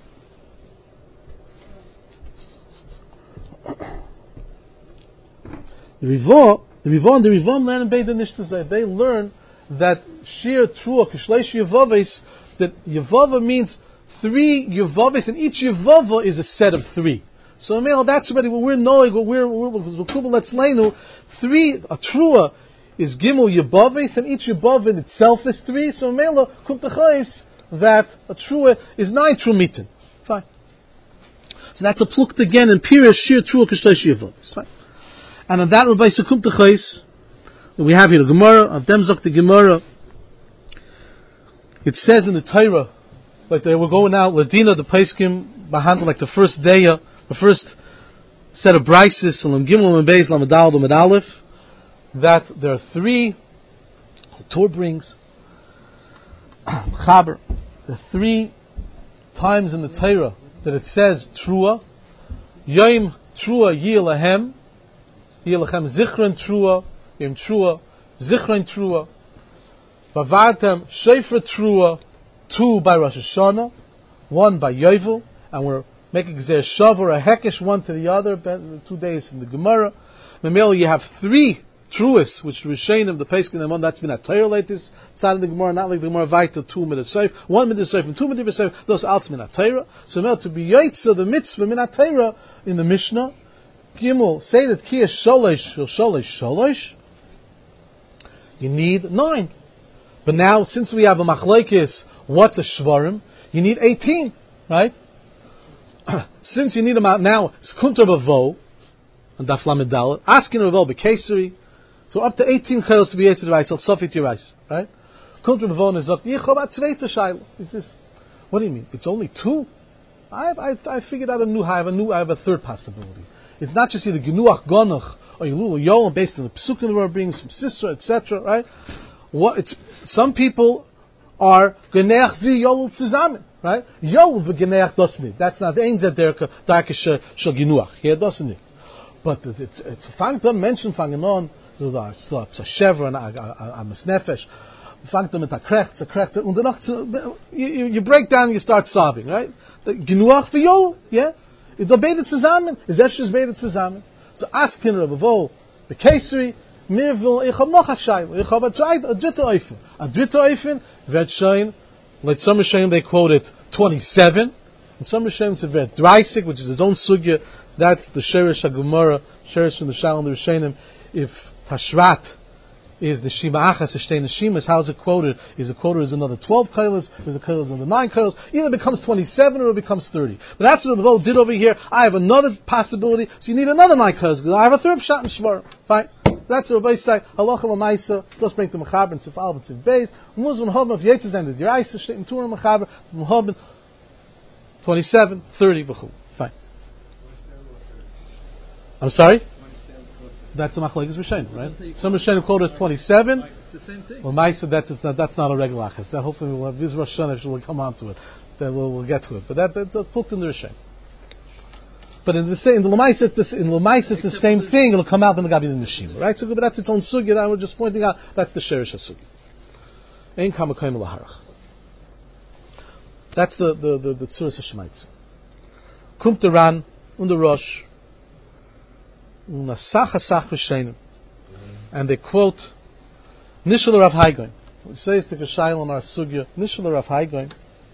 the Rivam learn in Beis Nishta. They learn that Shir Trua Kishleish Yavaves, that Yavava means 3 Yavaves, and each Yavava is a set of 3. So that's already what we're knowing. What we're let's learn. 3 a Trua is Gimel Yavaves, and each Yavav in itself is 3. So Mela Kumtachais that a Trua is 9 Trumitin. Fine. So that's a plucked again in Pirish Shir Trua Kishleish Yavaves. Fine. And on that Rabbi Sekum Techais, we have here the Gemara, of them Zok the Gemara. It says in the Torah, like they were going out, Ladina, the Paiskim, behandled like the first day, the first set of Brises, Lam Gimel, Lam Beis, Lam Adal, Lam Aleph, that there are 3, the Torah brings, Chaber, there are 3 times in the Torah that it says Trua, Yom Trua Yilahem Zichron Trua, Yom Trua, Zichron Trua, Vavartem Shefer Trua, 2 by Rosh Hashanah, 1 by Yovel, and we're making Gzer Shav or a Hekesh one to the other, 2 days in the Gemara. Memel, you have 3 Truas, which Rishonim, the Pesach and the one that's been at Torah like this, side of the Gemara, not like the Gemara Vaita, 2 Midah Seif, 1 Midah Seif, and 2 Midah Seif, those alts Minat Torah. So Memel, to be Yaitza, the mitzvah Minat Torah, in the Mishnah, Gimel, say that Kiyah Sholosh, you need 9. But now, since we have a Machlekes, what's a Shvarim? You need 18, right? Since you need them out now, it's Kunter Bavo, and Daf Lamed Dalet, asking Bavo Bekeseri, so up to 18 Chayos to be Yetzer Rice, so Sofit Yirais, right? Kunter Bavo is up, Yechobat Tzveita Shayla. What do you mean? It's only 2? I figured out I have a third possibility. It's not just either Genuach Gonoch or Yilul Yol based on the Pesukim we're bringing from Sisra, etc. Right? Some people are Geneach vi Yol zusammen, right? Yol v'Geneach doesn't. That's not the Ein Zederka Darke Shel Genuach. Here doesn't it? But it's fangt an Menschen fangen an so da so a Shever and a Mesnefesh. Fangt an mit a Krecht, und danach you break down, you start sobbing, right? Genuach vi Yol, yeah. Is da beide zusammen? Is Efshis beide zusammen? So asking Rabbi Vo, Bekeseri, mir will, ich hab noch a Shayla, ich hab a dritte Eifen. A dritte Eifen, wird schein, like some Rishonim they quote it 27, and some Rishonim say wird 30, which is his own sugya, that's the Sheresh HaGemara, Sheresh from the Shalom, the Rishonim, if Tashrat is the Shima Achas, the Shtein Shimas, how is it quoted? Is it quoted as another 12 kailas? Is it quoted as another 9 kailas? Either it becomes 27 or it becomes 30. But that's what Rebbe did over here. I have another possibility, so you need another 9 kailas, because I have a third shot in Shvar. Fine. That's what Rebbe said. Halacha l'maisa, let's bring to Mechaber and Sif Alba Tzif Beis. Muzman Hobben of Yetzes ended. Your Isa, Shtein Turah Mechaber, Hobben, 27, 30, v'chu. Fine. I'm sorry? That's the Machlekes Rishonim, right? Some Rishonim quote us 27. It's the same thing. Well, Ma'aseh, that's not a regular achas. That hopefully we'll have Rosh Hashanah, we'll come on to it. Then we'll get to it. But that's put in the Rishonim. But in the Lamaisa, it's the same thing. It'll come out in the Gabi in the Shima, right? So, but that's its own sugya. I was just pointing out that's the Sheresh HaSugya. Ein Kamakayim Laharach. That's the Tzuras HaShemaitz. Kumt the Ran und the Rosh. And they quote Nishal Rav Haigoin. We say it's the Geshayel on our sugya. Nishal Rav Haigoin.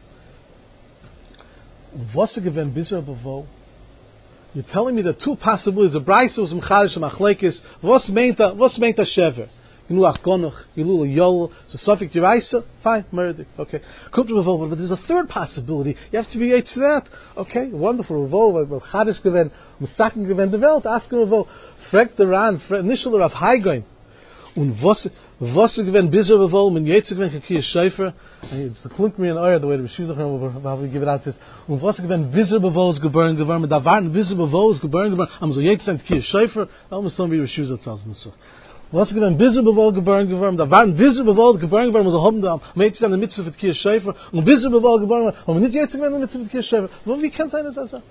Was given Bizar Bavo? You're telling me the 2 possibilities of Brayso was Mchadish and Machlekes. Was meint a Shever? Genuach Gonoch, Yilul Yol, so Sofik Yiraisa, fine, Merdik, okay. Kumt Revol, but there's a third possibility. You have to be to that. Okay, wonderful. Revol, Chadish given, Musakin given the Welt, ask Revol, Frek the Ran, initially Rav Haigoin, und was given Bizar Revol, when Yetz given Kekiyah Shayfer, it's the Klunkmi and Oyer, the way the Rishuzach, how we give it out, says, und was given Bizar Revol is Gebern, mit da Warten Bizar Revol is Gebern, am so Yetz given Kekiyah Shayfer, almost don't be Rishuzach tells me so. Was given Bizar Bevol Gebern Gewurm, da waren Bizar Bevol Gebern Gewurm, was haben da, mit an der Mitzvah mit Kiyah Shayfer, und Bizar Bevol Gebern, und nicht jetzt given der Mitzvah mit Kiyah Shayfer. Wie kann sein das also?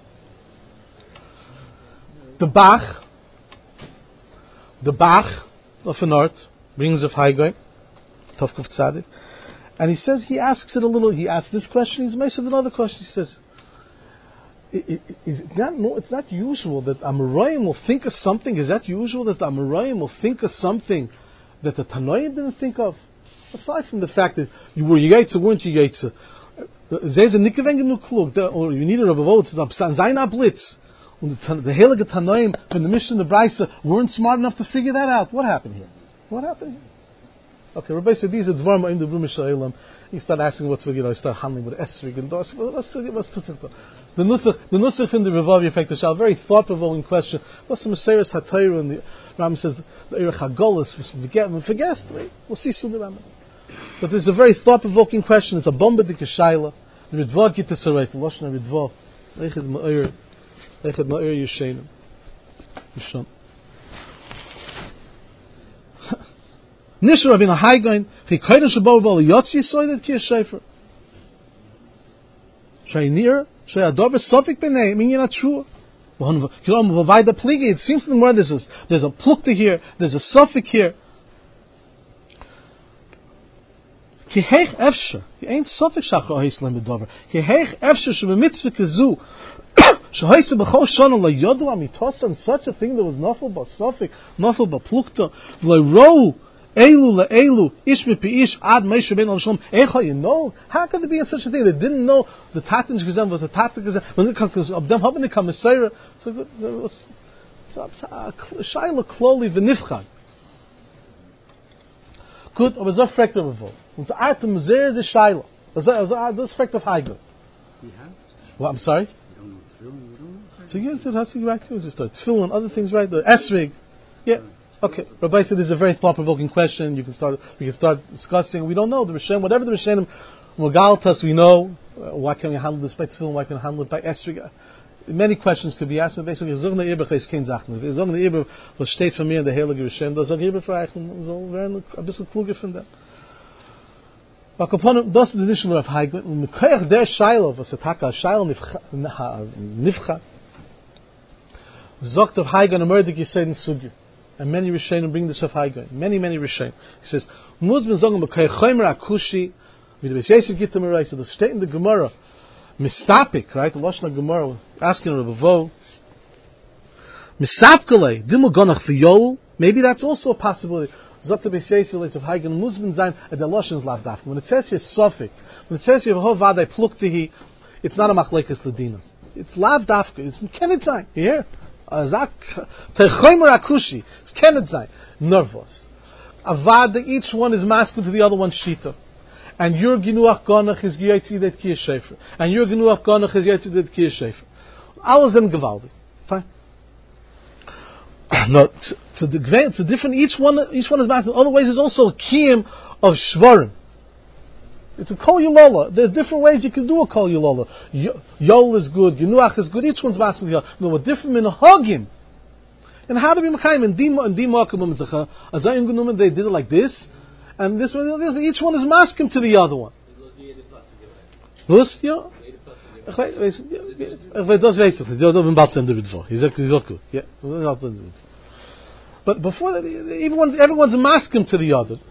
The Bach of an art brings of Haigoy, Tovkuf Tzadik, and he asks this question, he's made another question, he says, it's not usual that Amoraim will think of something. Is that usual that the Amoraim will think of something that the Tanoim didn't think of? Aside from the fact that you were Yaitza, weren't you Yaitza? There's a Nikaveng nu Klug, or you needed a vote, Zaina Blitz. And the Heilige Tanoim from the Mishnah and the Brisa weren't smart enough to figure that out. What happened here? Okay, Rabbi said these are Dvarma in the Brumish Sha'ilam. You start asking what's you start handling with Esrig and Dos. The Nusach in the Revav Yefek Shal, very thought-provoking question. What's the Mesiris HaTorah and the Ram says the Erech HaGolos, forget. We'll see soon the Ram. But this is a very thought-provoking question. It's a bomba de Keshayla. The Ridva Gita Sarais, the Lashon Ridva. Eichad Ma'ir Yeshenim. Yishon. Nisha Rabbeinu Haigoin, Chikoyden Shabbat B'Al Yotzi Yisoydet Kiyah Shayfer. Shaynir, Shayadober Sofik B'nei, Minyan Atrua. It seems to the more there's a plukta here, there's a suffix here. Ki heich efsher, you ain't suffix shachar ohislam bedover. Ki heich efsher shebemitzvah kazu, shehoise b'chol shana lo yodu amitosa, and such a thing that was nafel ba suffix, nafel ba plukta, v'lo rou elu le'elu, ish mipi ish, ad Moshe ben al-Shalom, echa, you know, how could there be such a thing? They didn't know the Tatan Gezem was a Tatan Gezem, when it comes to them having to come Messiah, so Shaila Kloli v'nifchad. Good, aber so fragt er wohl. Und so Atem sehr the Shaila. Das fragt auf Heigl. Well, I'm sorry? So yes, it has to go back to it. Start Tefillin and other things, right? The Esrig. Yeah. Okay. Rabbi said this is a very thought-provoking question. We can start discussing. We don't know the Rishonim. Whatever the Rishonim Mogaltas, we know. Why can we handle this by Tefillin? Why can we handle it by Esrig? Many questions could be asked, but basically, Zogna Iber is kein Sachen. Zogna Iber, was steht von mir in der Heilige Rishonim, das Zogna Iber verreichen, so werden ein bisschen kluger von dem. Aber kapon, das ist die Edition of Heigl, und mit Koyach der Shaila, was der Taka, Shaila Nifcha, sagt auf Heigl, and a murder Yisrael Sugi. And many Rishonim bring this of Heigl. Many Rishonim. He says, muss man sagen, mit Koyach Choymer Akushi, wie der Besyesik Gittem Eray, so das steht in der Gemara, Mistapik, right? The Lashon Gemara asking Rabbi Vo. Misapkele, Dimul Gonach V'Yol. Maybe that's also a possibility. Zot Besyesik of Heigen Muslim Zayn at the Lashon's Lav Daf. When it says here Sofik, when it says here Hovadai Pluktihi, it's not a Machlekes Ladina. It's Lav Dafka. It's Kenet Zayn. You hear? Azak Techoymer Akushi. It's Kenet Zayn. Nervous. Avada. Each one is masculine to the other one's shita. And your Ginuach Gonach is Giyati that Kiyah Shefer. And your Ginuach Gonach is Giyati that Kiyah Shefer. Alazem Gevaldi. Fine. No, to different, each one is master. Other ways is also a Kiyim of Shvarim. It's a Kol Yulola. There's different ways you can do a Kol Yulola. Yol is good, Ginuach is good, each one's master. No, what different in Hagim. And how to be Mekayim? In Dima Akumim Azayim Gunumen, they did it like this. And this one, each one is masking to the other one. Was? Ja. Ich weiß das weiß ich. Ich bin bald in der Vidvo. He's okay. Yeah. But before that, everyone's masking to the other.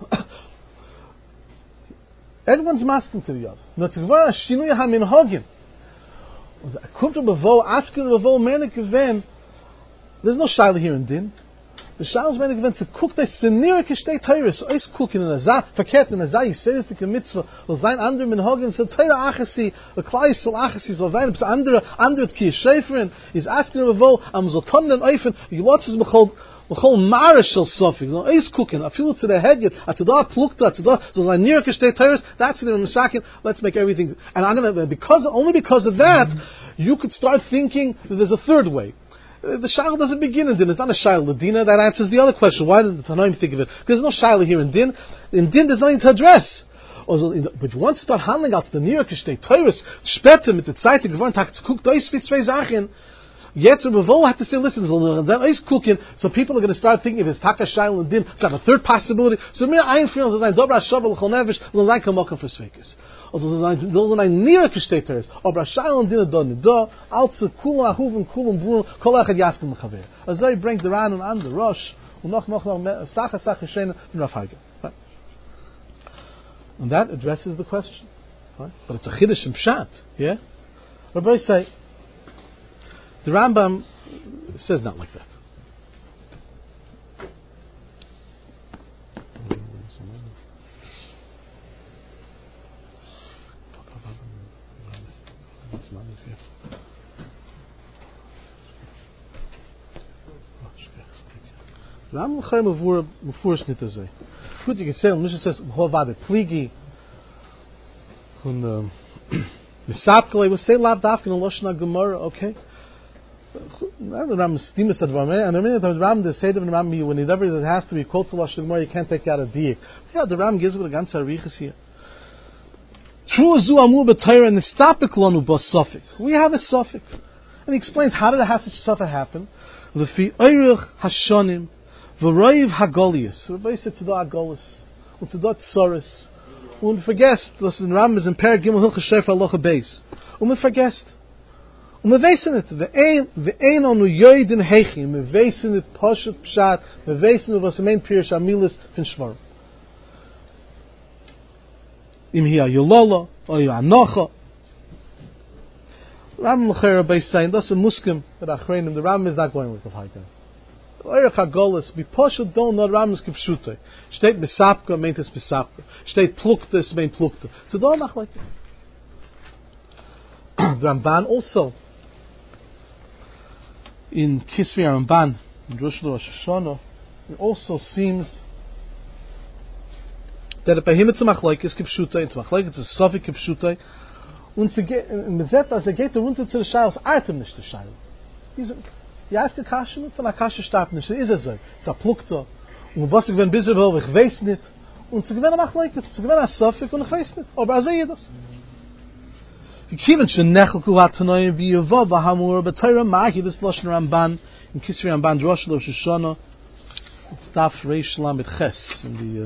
Everyone's masking to the other. Not to go Shinui HaMin Hogim. Kommt Bavo, asking Bavo, Menik Event. There's no Shaila here in Din. The Shalos menig wenn zu guckt das Szenere gesteht teures eis gucken in der Sa verkehrt in der Sa ich sehe es die Mitzvah und sein andere mit Hagen so teure achesi a kleis so achesi so sein bis andere ki Schäferin is asking wo am so tonnen eifen you watch es bekhol marshal suffix no eis gucken a few to the head at da plukt at da so sein near gesteht teures that's in the second let's make everything and I'm going to because of that you could start thinking that there's a third way. The Shaila doesn't begin in Din. It's not a Shaila Ladina. That answers the other question. Why does the Tanoim think of it? Because there's no Shaila here in Din. In Din, there's nothing to address. But once you start handling out the Nira Kishtei Teures, später mit der Zeit, gewohnt hat, guckt euch wie zwei Sachen. Jetzt, we will have to say, listen, then ice cooking, so people are going to start thinking if it's Taka Shaila and Din, it's like a third possibility. So mir einführen, so sein Dobra Shabbal Chol Nevish, so sein Kamokken für Sveikis. Also so ein Nira Kishtei ist, aber Shaila und Din da nicht da, als Kula Ahuven, Kulam Buren, Kol Echad Yaskin Mechaver. Also he bringt the Ran and the Rosh, und noch Sache Shena, in Rav Heigl. Right? And that addresses the question. Right? But it's a Chiddush in Pshat, yeah? Rabbi say, the Rambam says not like that. Rambam Chayim Mufurish Nitazeh. Good, you can say, Mishnah says, Hovade Pligi, the Sapkele, we say Lav Dafkin and Loshna Gemara, okay? The Rambam Stimus Advarmeh, and I mean, the Rambam, the Seder of the Rambam, whenever it has to be called to Loshna Gemara, you can't take out a diak. Yeah, the Rambam gives it a ganze Arichas here. True Zu Amur B'Torah and the Stapik Lanu Bas Sofik. We have a Sofik. And he explains how did it have such a Sofik happen? The Fi Eirich Hashonim, V'Roiv Hagolius. Everybody said to the Hagolius, and to the Tsoris. Und vergesst, das in Rambam is in Per Gimel Hilchas Shefer Alocha Beis. Und vergesst. Mevesin it. Ve'ein onu yoidin heichi. Mevesin it poshut pshat. Mevesin it was the main pirish amilis fin shvarim. Im hi ayolala, or anocha. Ram l'chera by saying that's a muskim that achreinim. The Ram is not going with the Hagen. Oirach hagolis be poshut don not Ram is kipshute. Steht misapka meint es misapka. Steht plukta es meint plukta. So don't mach like that. The Ramban also in Kisvi Ramban in Jerusalem Rosh Hashanah, it also seems that bei him it's a machlekes kipshute, it's a machlekes it's a sofik kipshute, und ze geht in bezet as geht runter zu der Schals Atem nicht der Schal. Die erste Kasche von der Kasche starten nicht ist es so. Es a plukter und was ich wenn bisher will ich weiß nicht und ze gewinnen machlekes, ze gewinnen a sofik und ich weiß nicht, aber as das. Kiven shenechel kulatanoy biyavav hamur b'Torah ma'aki this lashon Ramban in Kisri Ramban Rosh Hashanah. It's Daf Reish Lamed Ches in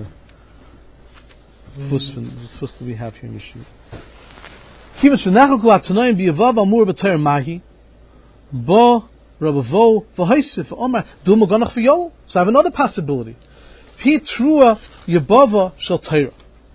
the first we have here in the sheet. Kiven shenechel kulatanoy biyavav hamur b'Torah ma'aki bo Rabavo v'Haisif Omar Duma Ganach v'Yol. So I have another possibility. Pi trua yabava shel Torah.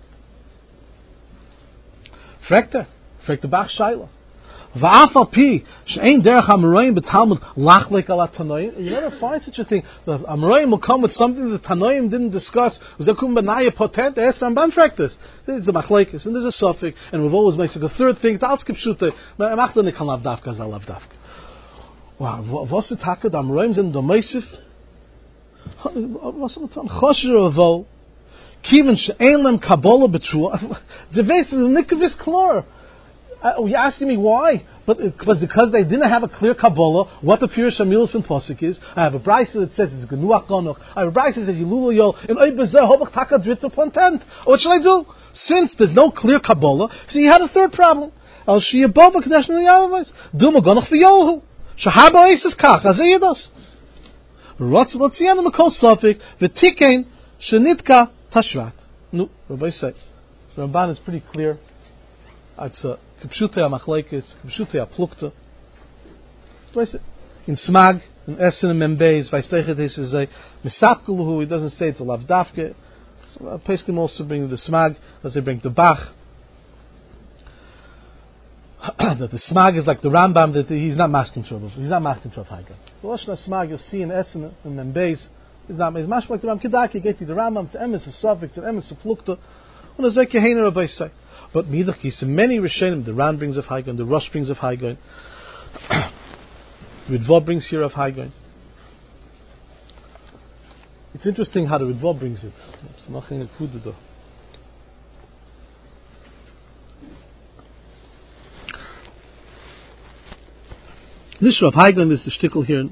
Frekta. Fragt the Bach Shaila. Va'afal pi she'ein derech Amoraim b'Talmud lachlek ala Tanoim. You never find such a thing. The Amoraim will come with something that Tanoim didn't discuss. Zakum b'naya potent. Ask Ramban fragt this. There's a machlekes and there's a suffix and we've always made a third thing. It's alskip shute. Ma'achta nikal lav dafka zal lav dafka. Wow. What's the taka? The Amoraim in the Meisif. What's the time? Chosher avo. Kiven she'ein lem Kabbalah b'trua. The base is nikavis klor. You're asking me why? But because they didn't have a clear Kabbalah, what the Pirush Amilis and Posik is. I have a brayso that says it's Genuach Gonoch. I have a brayso that says Yilulu Yol in Oy Bezeh Hobach Taka Dritta Pontent. What should I do? Since there's no clear Kabbalah, so you had a third problem. Al Shia Bova Kadesh Niyavavais Duma Gonoch V'Yohu Shahaba Isis Kach Azay Yidos Rotz Lotziana Makol Sofik V'Tikein Shenitka Tashvat. No, Rabbi says. So Ramban is pretty clear. It's a Kipshute HaMachlekes, Kipshute HaPlukta. In Smag, in Essen and Membeis, Vaistechet he says, Misapkuluhu, he doesn't say it's a Lavdavke. So Peskim also bring the Smag, as they bring the Bach. That the Smag is like the Rambam, that he's not masking trouble. He's not masking trouble. The Lashon Smag you'll see in Essen and Membeis, is not mashmak like the Ram Kedaki, get the Rambam, to Emes, a Suffolk, to Emes, a Plukta, and as like Yehener Rabbi say. But Midach so many Rishonim, the Ran brings of Haigon, the Rosh brings of Haigon, Ridva brings here of Haigon. It's interesting how the Ridva brings it. It's nothing included though. This Rav Haigon is the shtickle here.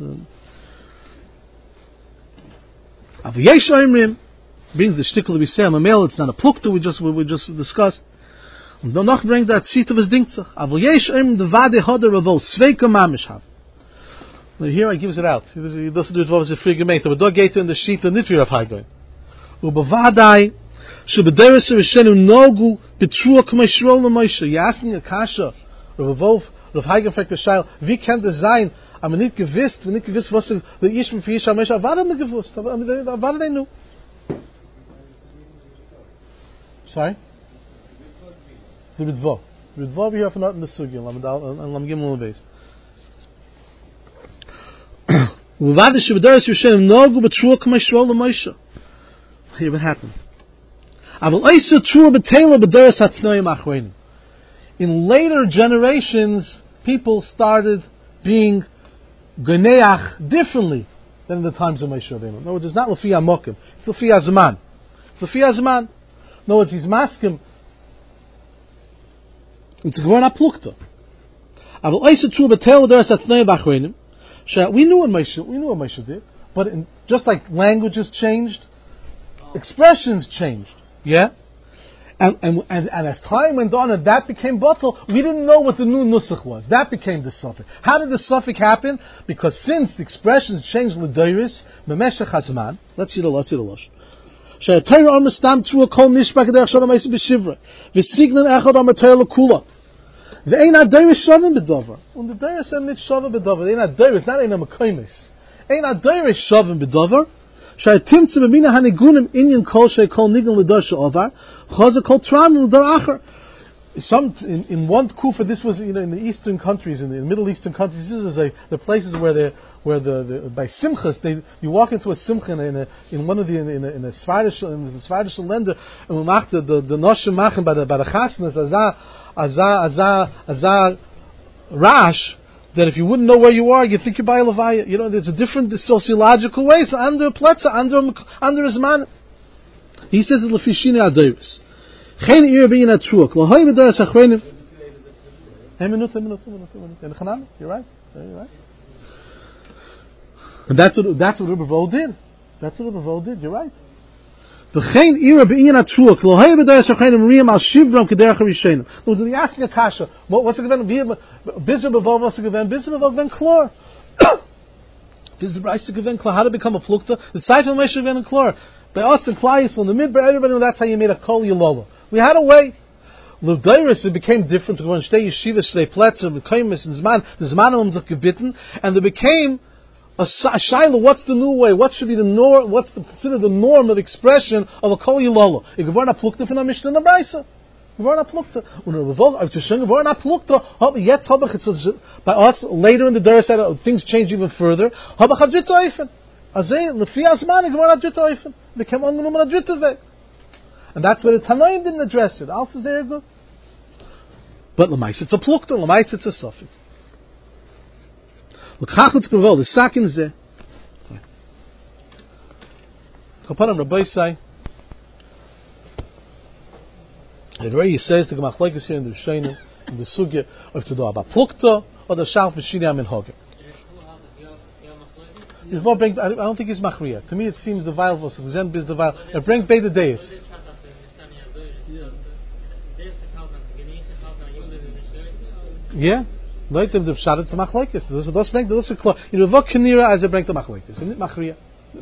Avayesh Oimrim brings the shtickle we say, Mamel, it's not a plukta we just discussed. Und dann noch bringt that sheet of his Dingzach. Aber yesh im de vade hoder avo sveika mamish have. Here he gives it out. He doesn't do it what was a free gemeint. But dog gate in the sheet and nitri of Haigoin. Ubavadai shubederes rishenu nogu betrua k'may shrol l'moisha. You're asking a kasha. Rav Haigoin fragt the shail. Wie kann das sein? Aber nicht gewiss, was der Ish mit Yish HaMesh Avada nicht gewusst. Avada they knew. Sorry? The Ridva. Ridva we have not in the Sugi, and Lam Gimel Lebeis. Here what happened. In later generations, people started being Ganeach differently than in the times of Moshe Rabbeinu. In other words, it's not Lefi HaMokim, it's Lefi HaZman. Lefi HaZman. In other words, he's masking. It's a Gvorna Plukta. We knew what Moshe did, but just like languages changed, expressions changed. Yeah? And as time went on and that became bottle, we didn't know what the new nusach was. That became the suffix. How did the suffix happen? Because since the expressions changed l'deiris, memeshech hazman, let's see the losh. Shayatayra Amr stam through a kol nishbak derech shalom eisi b'shivra. V'signan echad Amr Torah l'kula. The Ein HaDoros Shavim B'Dover. Und the Doros are nicht Shavim B'Dover. The Ein HaDoros, not Ein HaMekoimis. Ein HaDoros Shavim B'Dover. Shaitim Tzibamina Hanigunim Inyan Kol Shei Kol Nigan L'Dor She'ovar. Chaza Kol Tram L'Dor Acher. In one kufa, this was in the eastern countries, in the Middle Eastern countries. This is the places where the by simchas you walk into a simcha in one of the in a Swedish lender and we make the noshim machen by the chasnas azah rash that if you wouldn't know where you are, you think you're by a levaya. You know, there's a different sociological ways. So under a pletza, under his man, he says it's lefishini adoris. Geen eer ben je naar truak. Lo hoy bedoras achrenim. Een minuut. En Chanaan, you're right. And that's what Rebbe Vol did. You're right. The geen eer ben je naar truak. Lo hoy bedoras achrenim riyam al shivram kederach rishenim. So he's asking a kasha. What's it given? Bizar Bevol, what's it given? Bizar Bevol given chlor. Bizar Bevol given chlor. How to become a plukta? The Seifel Meshach given chlor. By us and Klai Yisrael, in the midbar, everybody knew that's how you made a kol yilolo. We had a way. L'dairis, it became different. To go and stay yeshiva, stay pletzer, mekaymis, and zman. The zman was gebitten, and there became a shaila. What's the new way? What should be the norm? What's considered the norm of expression of a kol yilolo? If we're not plukta from a mishnah and a brayso, we're not plukta. When we revolt, we're not plukta. Yet by us later in the Dairis, things change even further. Habach hadrit oifen. Azay lefi asmani we're not hadrit oifen. Became ungenumen hadrit weg. And that's why the Tanaim didn't address it. Also very good. But Lamais it's a plukta, Lamais it's a suffix. L'chachutz b'vol, the sakin is there. Kapanim Rabbi say, it already says the Gemach Lekes here in the Rishonim, in the Sugya, of to do about plukta, or the Shal V'shini Amin Hogem. I don't think it's Machriya. To me it seems the Weil was, the Weil, it brings Beit the Deis. Yeah, like the Pshat to Machlekes. Das bringt das klar. You know what Kanira as it bringt the Machlekes. Isn't it Machriya?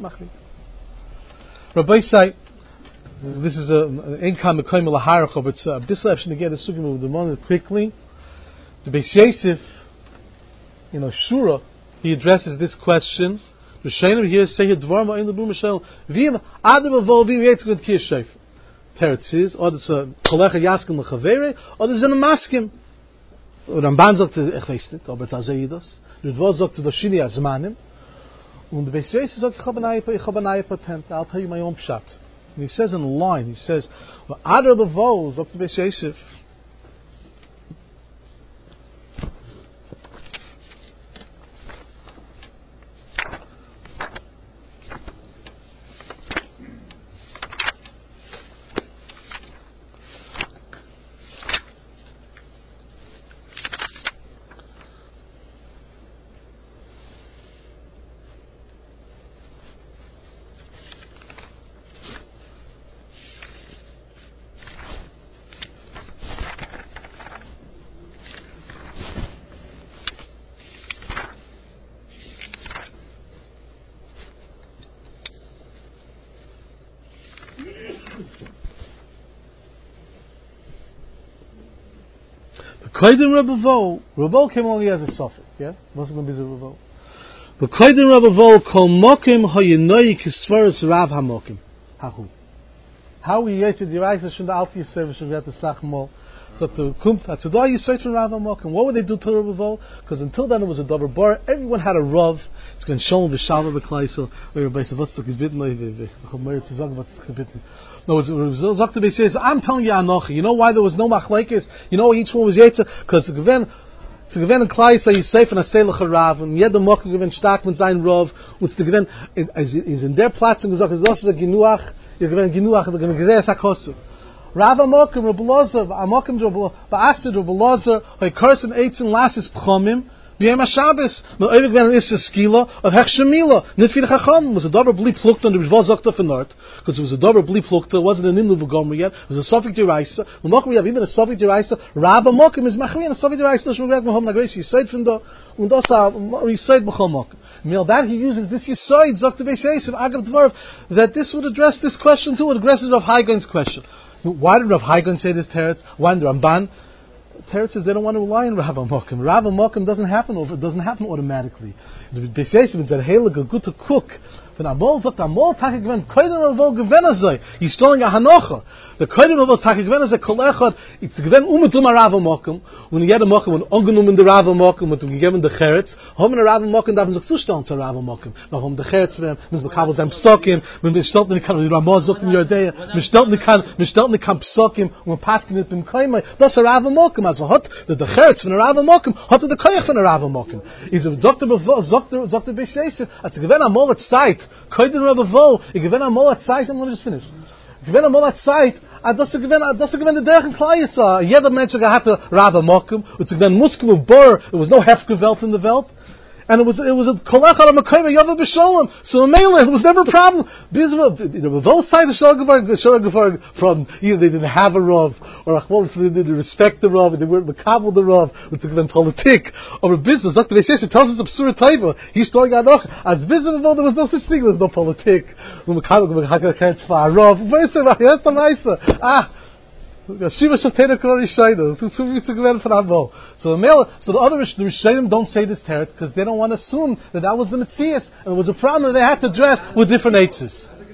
Rabbi say this is a income Mekoim Laharach, but it's a bissel option to get the sugim of the moment quickly. The Beis Yosef, Shura, he addresses this question. The Shainim here say Dvarma in the Bum Shel Vim Adam Volvi Yetzgut Kiyashef. Teretz is, or it's a Kolecha Yaskim Lechavere, or there's an Maskim. Ramban sagt, ich weiß nicht, aber es ist das. Der Dvor sagt, das Shini Azmanim. Und the Beis Yosef sagt, ich habe eine neue Patent. I'll tell you my own pshat. And he says in a line, he says, Adar B'Vol, sagt the Beis Yosef, Koydem Rebbe Vol came only as a suffix, yeah? Wasn't going to be the Rebbe Vol. But Koydem Rebbe Vol kol mokim hoyenoi kisvaris rav hamokim. How we yet the Reise schon der Alte Yisrael schon wird das Sachen mal. So to come, that's a you search for Rav hamokim. What would they do to Rebbe Vol? Because until then it was a double bar. Everyone had a Rav. It's going to show them the Shalva B'Klaisel. Where everybody says, what's the gebitten? Ich habe mir zu sagen, what's the gebitten? No, I'm telling you Anochi. You know why there was no machlekes? You know why each one was yetzer? Because to given and Klai say you safe and a selach rav and yet the mock given stark mit sein rav with the given is in their platz and gesagt das ist a ginuach you given ginuach the given gezeh sakosu Rav Amokim Reb Elazar Amokim Reb Ba'asid Reb Elazar by Karson Eitzin Lasis Pchomim B'yem HaShabbos, no evig when is a skila of Hechshemila. Nitfid Chacham was a double bleep plukta and the Rizval Zokta for Nort, because it was a double bleep plukta, it wasn't an Nimlu V'gomer yet, it was a Sofik Deraisa. We have even a Sofik Deraisa, Rab Amokim is Machri and a Sofik Deraisa, Lashon Greg Mahom Nagreis, Yisaid from the, und das Yisaid B'chol Mokim. Meal that he uses this Yisaid, Zokta Beis Yosef, Agav Dvarv, that this would address this question too, it addresses Rav Haigon's question. Why did Rav Haigon say this teretz? Why did Ramban Teretz says they don't want to rely on Rav HaMokim. Rav HaMokim doesn't happen automatically. The Beisayim said, "Heilig, good to cook." He's telling a hanocha. The kodim of Taki Gven is a kolechad. It's Gven umetum a Rav HaMokim. When you get a mokim, when ungenum in the Rav HaMokim, when you give him the cheretz, hom in a Rav HaMokim darf sich zustellen zu Rav HaMokim. Now hom the cheretz when bekabel sein psokim, when wir stellt nicht kann Ramaz sucht in Judäa, wir stellt nicht kann psokim, when paskin it bim kaimai. Das a Rav HaMokim. Also hat the cheretz von a Rav HaMokim, hat the koyach von a Rav HaMokim. Is a Dr. Beisayim. At Gven amol at site. Kodim Rav Avo. Gven amol at site. I'm going to just finish. Gven amol at site. Das ist gewen der derchen Kleisa. Jeder Mensch hatte Rav HaMokim. It's gewen muskim of bor. There was no hefgewelt in the welt. And it was a kolechad HaMakayim Yava B'Sholem. So it was never a problem. Both sides of Shogafar from either they didn't have a Rav, or they didn't respect the Rav, and they weren't Makabel the Rav, which is politik, or a business. Dr. Beisayim tells us Absura Taiva. He's talking about as business, there was no such thing, there was no politik. Makabel can't fire Rav. Shiva Shatena Kori Shaida. So the other Rishonim don't say this teretz because they don't want to assume that was the Metzias and it was a problem that they had to dress with different Eitzes.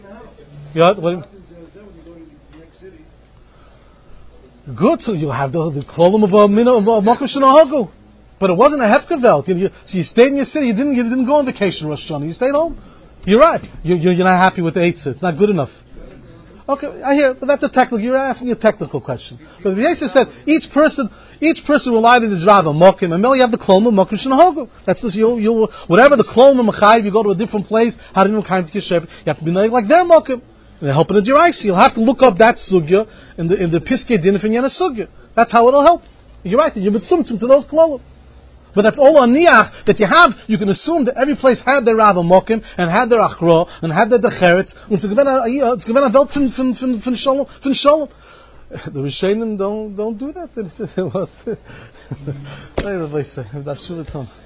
Good, so you have the kolum of a Mokum Shanahagu. But it wasn't a Hefkevelt. So you stayed in your city, you didn't go on vacation Rosh Hashanah, you stayed home. You're right. You're not happy with the Eitzah. It's not good enough. Okay, I hear, but that's a technical. You're asking a technical question. But the Yeshua said each person relied on his Rav HaMokim, and you have the kloma Mokim Shanahagu. That's just you. Whatever the kloma Machayiv, you go to a different place. How do you kind of you have to be like their Mokim. And they're helping the Jiraisi. You'll have to look up that sugya in the Piskei Din from Yana sugya. That's how it'll help. You're right. You're mitzumtzum to those kloma. But that's all on niach that you have. You can assume that every place had their Rav HaMokim and had their achro and had their decheretz. And it's given a belt from shalom. The Rishonim don't do that.